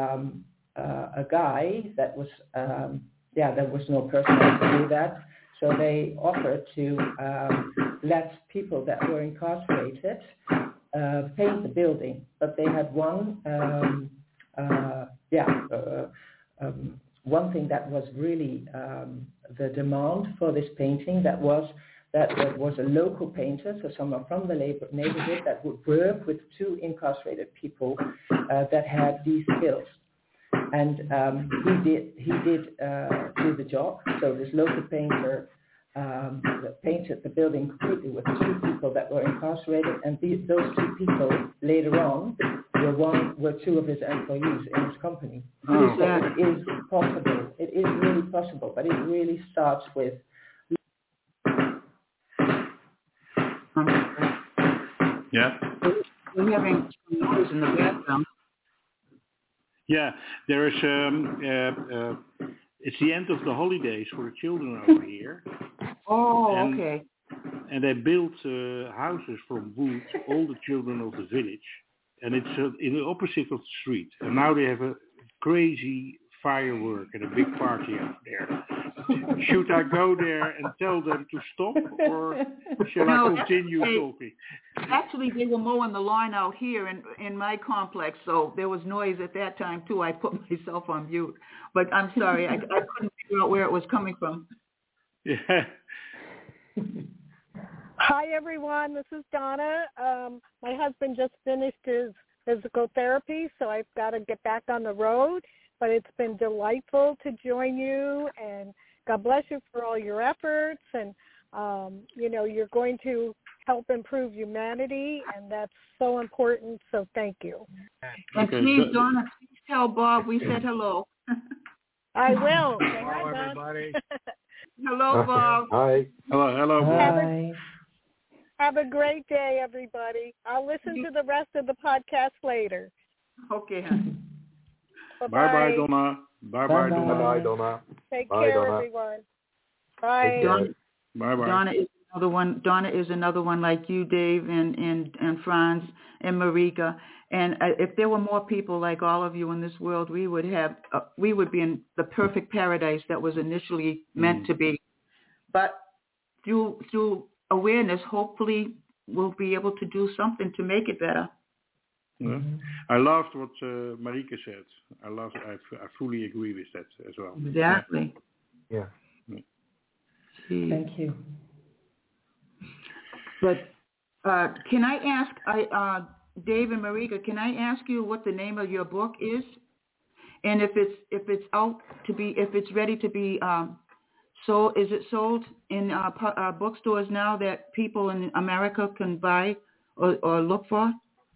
a guy that was, there was no personnel to do that, so they offered to let people that were incarcerated paint the building, but they had one thing that was really the demand for this painting, that was a local painter, so someone from the neighborhood that would work with 2 incarcerated people that had these skills. And he did do the job. So this local painter painted the building completely with 2 people that were incarcerated, and those 2 people later on were 2 of his employees in his company. Oh. So it is possible. It is really possible, but it really starts with. Yeah. We're having some noise in the background. Yeah, there is. It's the end of the holidays for the children over here. Oh, okay. And they built houses from wood, all the children of the village, and it's in the opposite of the street. And now they have a crazy firework and a big party out there. Should I go there and tell them to stop, or shall I continue talking? Actually, they were mowing the lawn out here in my complex, so there was noise at that time too. I put myself on mute, but I'm sorry, I couldn't figure out where it was coming from. Yeah. Hi, everyone. This is Donna. My husband just finished his physical therapy, so I've got to get back on the road. But it's been delightful to join you, and God bless you for all your efforts. And, you're going to help improve humanity, and that's so important. So thank you. And please, Donna, please tell Bob we said hello. I will. Say hi, Hello, Bob. everybody. Hello, Bob. Hi. Hello, Bob. Hi. Have a great day, everybody. I'll listen to the rest of the podcast later. Okay, honey. Bye, Donna. Bye, Donna. Bye, Donna. Take Bye, care, Donna. everyone. Bye. Bye. Donna is another one. Donna is another one like you, Dave, and Franz and Marika. And if there were more people like all of you in this world, we would be in the perfect paradise that was initially meant to be. But through awareness, hopefully, we'll be able to do something to make it better. Yeah. I loved what Marika said. I fully agree with that as well. Exactly. Yeah. Thank you. But can I ask, Dave and Marika, can I ask you what the name of your book is, and if it's ready to be sold? Is it sold in bookstores now that people in America can buy or look for?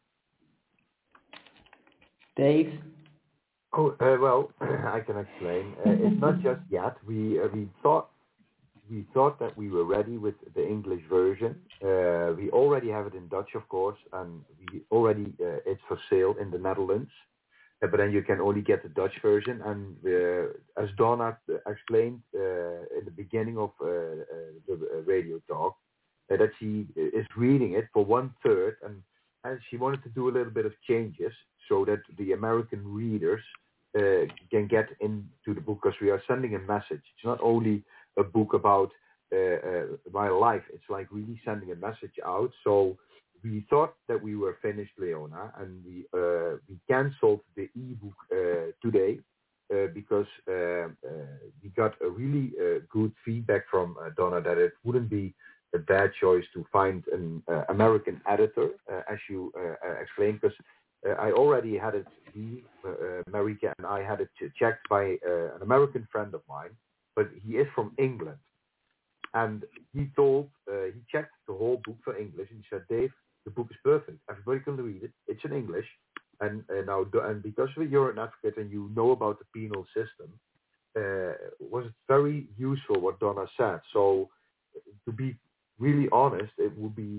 Dave? Oh, well, I can explain. It's not just yet. We thought that we were ready with the English version. We already have it in Dutch, of course, and it's for sale in the Netherlands. But then you can only get the Dutch version. And as Donna explained in the beginning of the radio talk, that she is reading it for 1/3, and she wanted to do a little bit of changes so that the American readers can get into the book, because we are sending a message. It's not only a book about my life. It's like really sending a message out. So we thought that we were finished, Leona, and we canceled the ebook today because we got a really good feedback from Donna that it wouldn't be a bad choice to find an American editor, as you explained, because I already had it, Marika and I had it checked by an American friend of mine, but he is from England. And he checked the whole book for English, and he said, Dave, the book is perfect. Everybody can read it. It's in English. And because you're an advocate and you know about the penal system, was very useful what Donna said. So to be really honest, it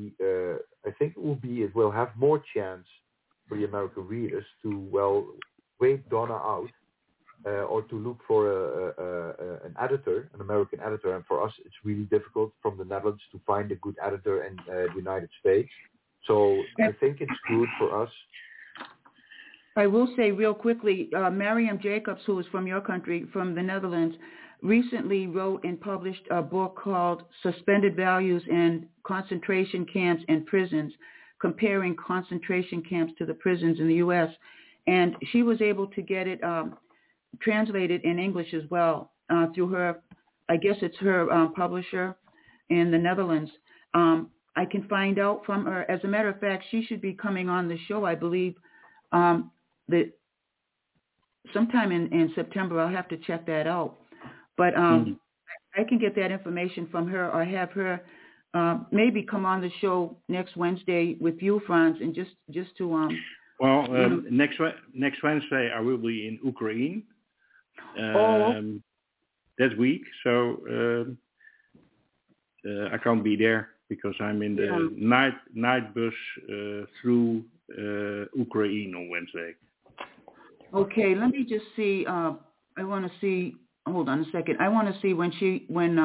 will have more chance for the American readers to, wait Donna out, or to look for an editor, an American editor. And for us, it's really difficult from the Netherlands to find a good editor in the United States. So I think it's good for us. I will say real quickly, Miriam Jacobs, who is from your country, from the Netherlands, recently wrote and published a book called Suspended Values in Concentration Camps and Prisons, comparing concentration camps to the prisons in the U.S. And she was able to get it translated in English as well through her, I guess it's her publisher in the Netherlands. I can find out from her. As a matter of fact, she should be coming on the show, I believe, that sometime in September. I'll have to check that out. But I can get that information from her, or have her maybe come on the show next Wednesday with you, Franz, and just to next Wednesday I will be in Ukraine that week, so I can't be there because I'm in the night bus through Ukraine on Wednesday. Okay, let me just see. I want to see. Hold on a second. I want to see when she's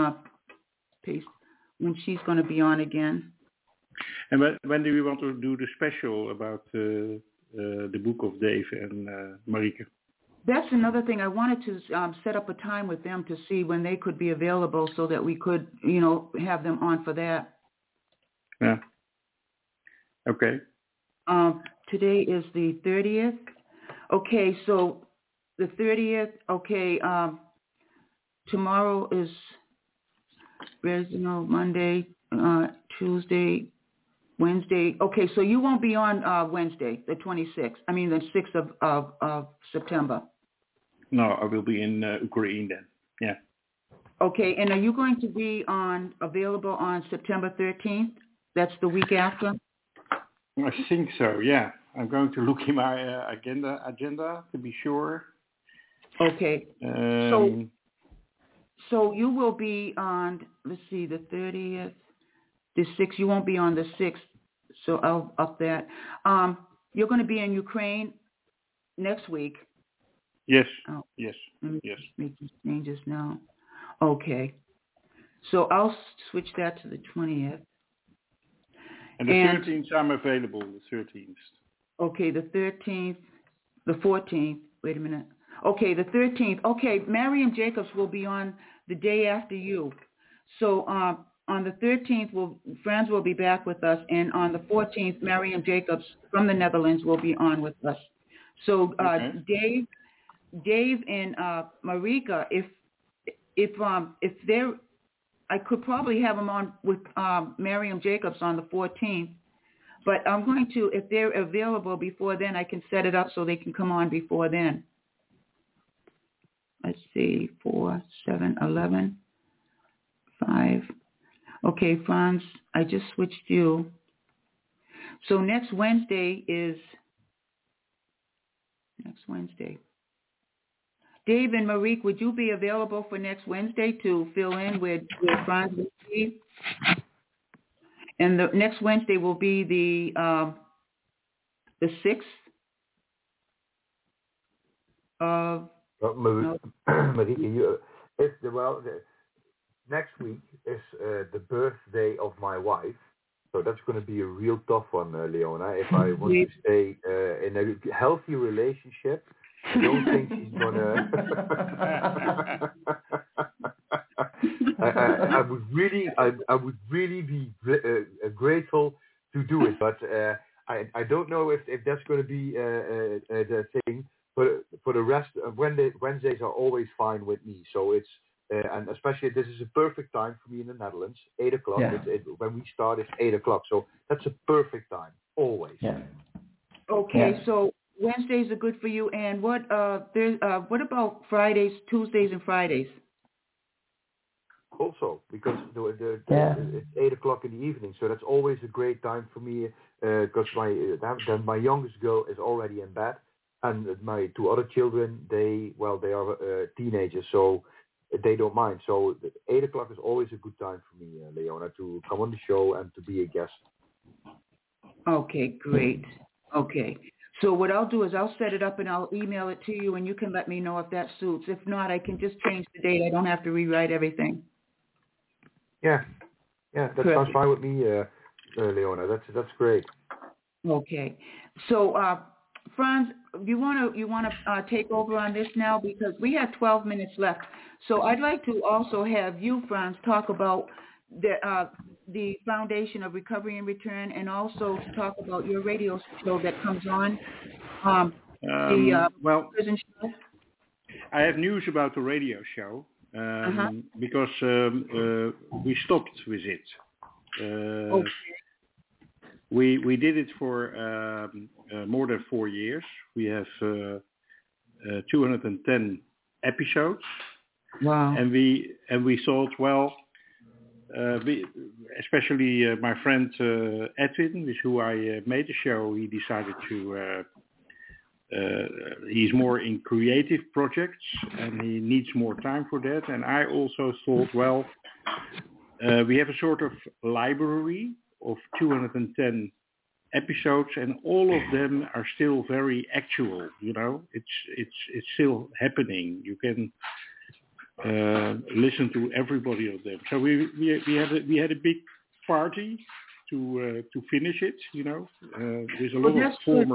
going to be on again. And when do we want to do the special about the book of Dave and Marika? That's another thing. I wanted to set up a time with them to see when they could be available so that we could, have them on for that. Yeah. Okay. Today is the 30th. Okay, so the 30th. Okay. Tomorrow is Monday, Tuesday, Wednesday. Okay, so you won't be on Wednesday, the 26th. I mean the 6th of September. No, I will be in Ukraine then. Yeah. Okay, and are you going to be available on September 13th? That's the week after? I think so, yeah. I'm going to look in my agenda to be sure. Okay. So you will be on, let's see, the 30th, the 6th. You won't be on the 6th, so I'll up that. You're going to be in Ukraine next week. Yes, oh, yes, Let me yes. just make these changes now. Okay. So I'll switch that to the 20th. And the 13th, I'm available, the 13th. Okay, the 13th, the 14th. Wait a minute. Okay, the 13th. Okay, Mariam Jacobs will be on the day after you. So on the 13th, Frans will be back with us, and on the 14th, Mariam Jacobs from the Netherlands will be on with us. So Okay. Dave and Marika, if they're, I could probably have them on with Mariam Jacobs on the 14th, but I'm going to, if they're available before then, I can set it up so they can come on before then. Let's see, 4, 7, 11, 5. Okay, Frans, I just switched you. So next Wednesday. Dave and Marique, would you be available for next Wednesday to fill in where Frans will be? And the next Wednesday will be the 6th of... Marieke, next week is the birthday of my wife, so that's going to be a real tough one, Leona. If I want to stay in a healthy relationship, I don't think she's going to... I would really be grateful to do it, but I don't know if that's going to be the thing. For the rest, Wednesdays are always fine with me. So it's and especially this is a perfect time for me in the Netherlands. 8 o'clock. Yeah. When we start, it's 8 o'clock. So that's a perfect time always. Yeah. Okay, Yeah. so Wednesdays are good for you. And what about Fridays, Tuesdays, and Fridays? Also, because it's 8 o'clock in the evening, so that's always a great time for me. Because my youngest girl is already in bed, and my 2 other children, they are teenagers, so they don't mind. So 8 o'clock is always a good time for me, Leona, to come on the show and to be a guest. Okay, great. Okay. So what I'll do is I'll set it up and I'll email it to you, and you can let me know if that suits. If not, I can just change the date. I don't have to rewrite everything. Yeah, that sounds fine with me, Leona. That's great. Okay. So, Frans, you want to take over on this now because we have 12 minutes left. So I'd like to also have you, Frans, talk about the Foundation of Recovery and Return, and also to talk about your radio show that comes on. Well, prison show. I have news about the radio show because we stopped with it. Okay. We did it for more than 4 years. We have 210 episodes. Wow. And we thought, well, especially my friend Edwin, with who I made the show, he decided to. He's more in creative projects and he needs more time for that. And I also thought, well, we have a sort of library of 210 episodes, and all of them are still very actual. You know, it's still happening. You can listen to everybody of them. So we had a big party to finish it. You know, with a lot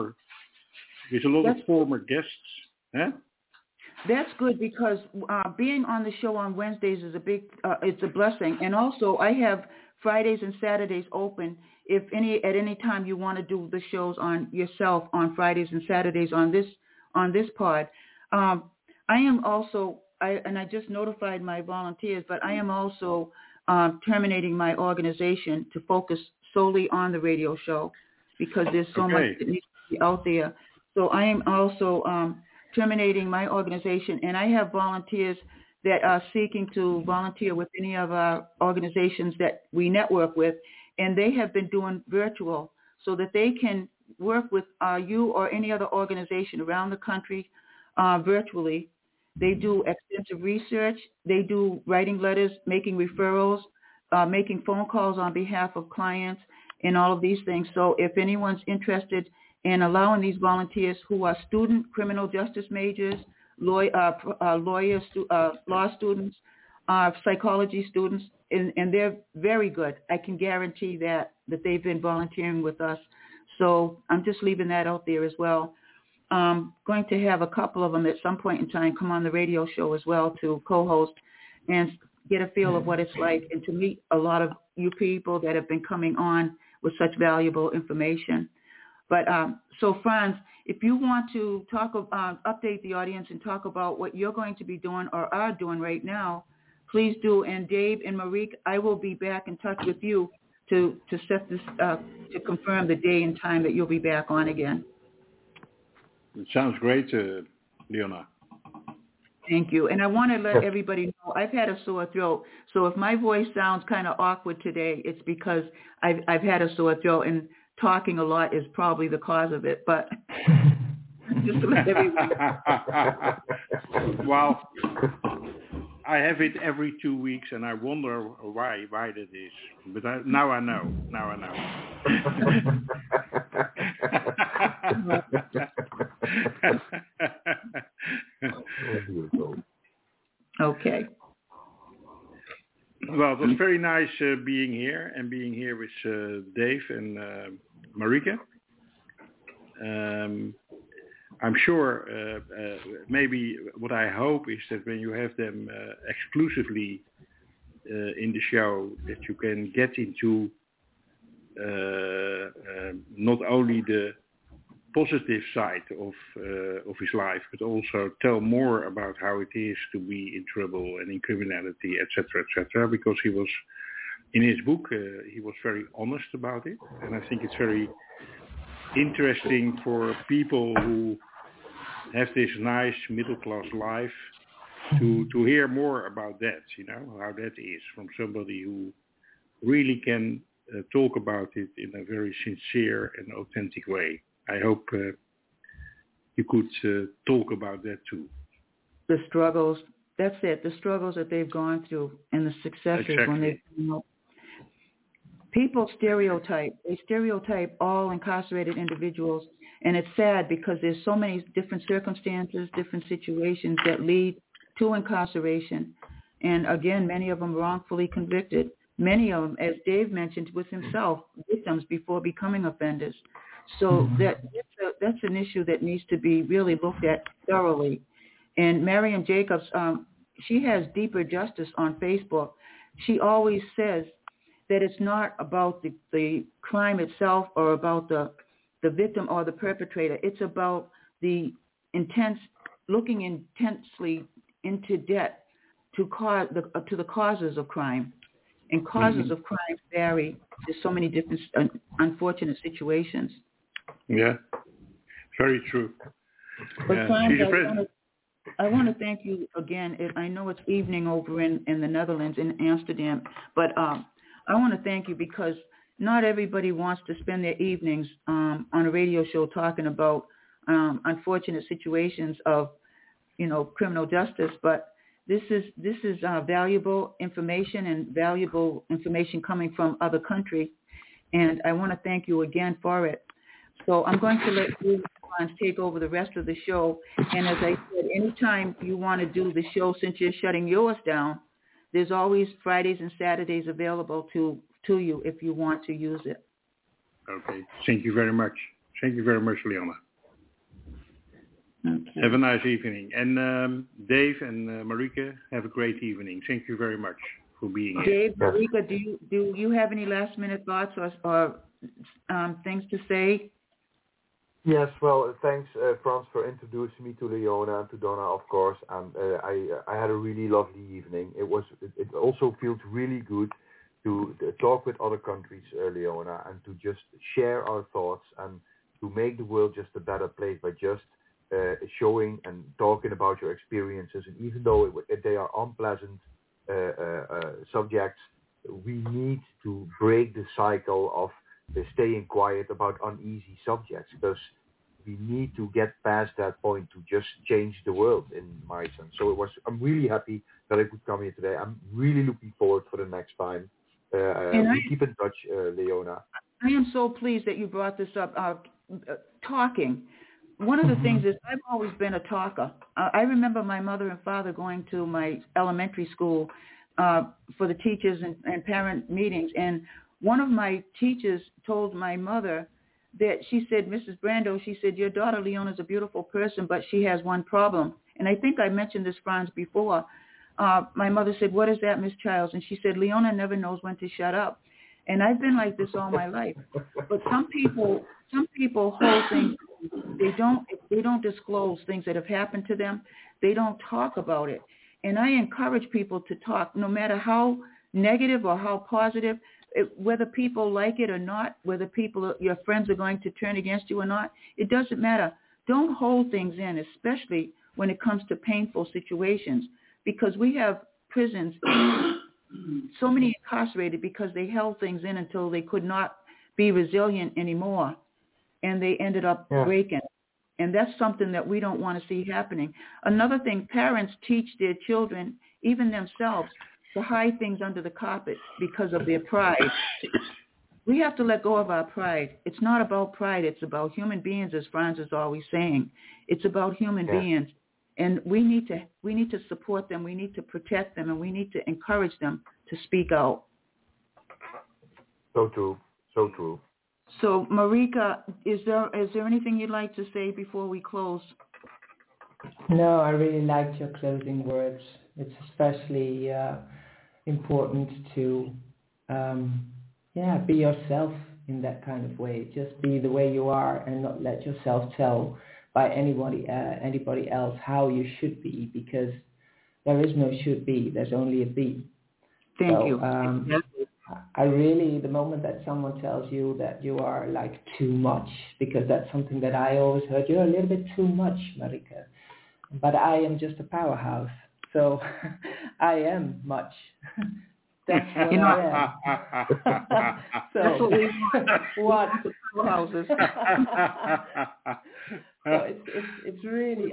of former guests. Huh? That's good because being on the show on Wednesdays is it's a blessing. And also I have Fridays and Saturdays open. If at any time you want to do the shows on yourself on Fridays and Saturdays on this pod. I am also, I just notified my volunteers, but I am also terminating my organization to focus solely on the radio show because there's so much that needs to be out there. So I am also terminating my organization, and I have volunteers that are seeking to volunteer with any of our organizations that we network with, and they have been doing virtual so that they can work with you or any other organization around the country virtually. They do extensive research. They do writing letters, making referrals, making phone calls on behalf of clients, and all of these things. So if anyone's interested in allowing these volunteers who are student criminal justice majors, lawyers, law students, psychology students, and they're very good. I can guarantee that they've been volunteering with us. So I'm just leaving that out there as well. Going to have a couple of them at some point in time come on the radio show as well to co-host and get a feel of what it's like and to meet a lot of you people that have been coming on with such valuable information. But so Franz, if you want to talk, update the audience and talk about what you're going to be doing or are doing right now, please do. And Dave and Marique, I will be back in touch with you to set this, to confirm the day and time that you'll be back on again. It sounds great, Leona. Thank you. And I want to let everybody know I've had a sore throat. So if my voice sounds kind of awkward today, it's because I've had a sore throat, and talking a lot is probably the cause of it. But just to let everyone know. Well, I have it every 2 weeks, and I wonder why that is. But now I know. Okay. Well, it was very nice being here with Dave and Marieke. I'm sure maybe what I hope is that when you have them exclusively in the show, that you can get into not only the positive side of his life, but also tell more about how it is to be in trouble and in criminality, etc., because he was, in his book, he was very honest about it. And I think it's very interesting for people who have this nice middle-class life to hear more about that, how that is from somebody who really can talk about it in a very sincere and authentic way. I hope you could talk about that too. The struggles, that's it, the struggles that they've gone through and the successes. Exactly. When they, people stereotype all incarcerated individuals, and it's sad because there's so many different circumstances, different situations that lead to incarceration. And again, many of them wrongfully convicted. Many of them, as Dave mentioned with himself, victims before becoming offenders. So that's an issue that needs to be really looked at thoroughly. And Miriam Jacobs, she has Deeper Justice on Facebook. She always says that it's not about the crime itself or about the victim or the perpetrator. It's about the looking intensely into debt to the causes of crime. And causes of crime vary. There's so many different unfortunate situations. Yeah, very true. But Franz, I want to thank you again. I know it's evening over in the Netherlands, in Amsterdam, but I want to thank you because not everybody wants to spend their evenings on a radio show talking about unfortunate situations of, criminal justice, but this is valuable information and valuable information coming from other countries, and I want to thank you again for it. So I'm going to let you take over the rest of the show, and as I said, anytime you want to do the show, since you're shutting yours down, there's always Fridays and Saturdays available to you if you want to use it. Okay, thank you very much. Thank you very much, Leona. Okay. Have a nice evening. And Dave and Marieke, have a great evening. Thank you very much for being here. Dave, Marieke, do you have any last-minute thoughts or things to say? Yes, well, thanks, Franz, for introducing me to Leona and to Donna, of course. And I had a really lovely evening. It also feels really good to talk with other countries, Leona, and to just share our thoughts and to make the world just a better place by just showing and talking about your experiences. And even though they are unpleasant subjects, we need to break the cycle of staying quiet about uneasy subjects, because we need to get past that point to just change the world, in my sense. So I'm really happy that I could come here today. I'm really looking forward for the next time. We keep in touch, Leona. I am so pleased that you brought this up, talking. One of the things is I've always been a talker. I remember my mother and father going to my elementary school for the teachers and parent meetings. And one of my teachers told my mother that she said, Mrs. Brando, she said, your daughter Leona is a beautiful person, but she has one problem. And I think I mentioned this, Franz, before. My mother said, what is that, Miss Childs? And she said, Leona never knows when to shut up. And I've been like this all my life. But some people hold things. They don't disclose things that have happened to them. They don't talk about it. And I encourage people to talk, no matter how negative or how positive, whether people like it or not, whether your friends are going to turn against you or not, it doesn't matter. Don't hold things in, especially when it comes to painful situations, because we have prisons, so many incarcerated because they held things in until they could not be resilient anymore, and they ended up breaking. And that's something that we don't want to see happening. Another thing, parents teach their children, even themselves, to hide things under the carpet because of their pride. We have to let go of our pride. It's not about pride. It's about human beings, as Franz is always saying. It's about human beings. And we need to support them. We need to protect them, and we need to encourage them to speak out. So true. So true. So, Marika, is there anything you'd like to say before we close? No, I really liked your closing words. It's especially important to, be yourself in that kind of way. Just be the way you are and not let yourself tell by anybody else how you should be, because there is no should be. There's only a be. Thank you. I really, the moment that someone tells you that you are like too much, because that's something that I always heard, you're a little bit too much, Marika. But I am just a powerhouse, so I am much. That's what I am. So that's what we want. Powerhouses. So it's really,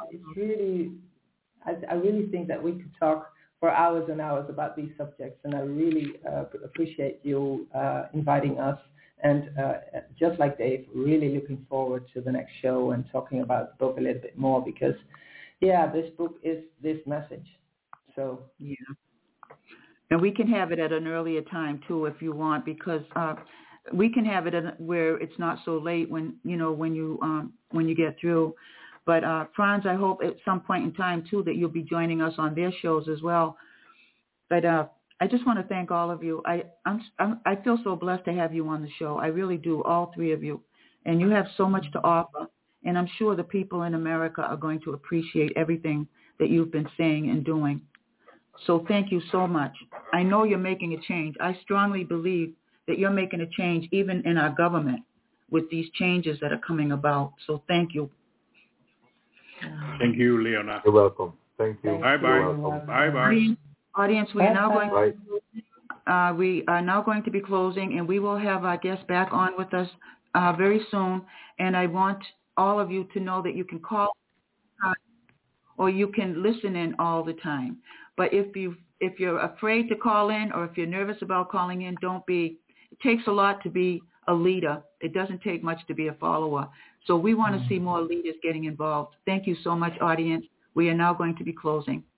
I really think that we could talk for hours and hours about these subjects, and I really appreciate you inviting us. And just like Dave, really looking forward to the next show and talking about the book a little bit more, because, this book is this message. So and we can have it at an earlier time too, if you want, because we can have it where it's not so late when you get through. But Franz, I hope at some point in time too that you'll be joining us on their shows as well. But I just want to thank all of you. I feel so blessed to have you on the show. I really do, all three of you, and you have so much to offer. And I'm sure the people in America are going to appreciate everything that you've been saying and doing. So thank you so much. I know you're making a change. I strongly believe that you're making a change even in our government with these changes that are coming about. So thank you. Thank you, Leona. You're welcome. Thank you. Bye-bye. Bye-bye. Audience, we are now going to be closing, and we will have our guest back on with us very soon. And I want all of you to know that you can call or you can listen in all the time. But if you're afraid to call in, or if you're nervous about calling in, don't be. It takes a lot to be a leader. It doesn't take much to be a follower. So we want to see more leaders getting involved. Thank you so much, audience. We are now going to be closing.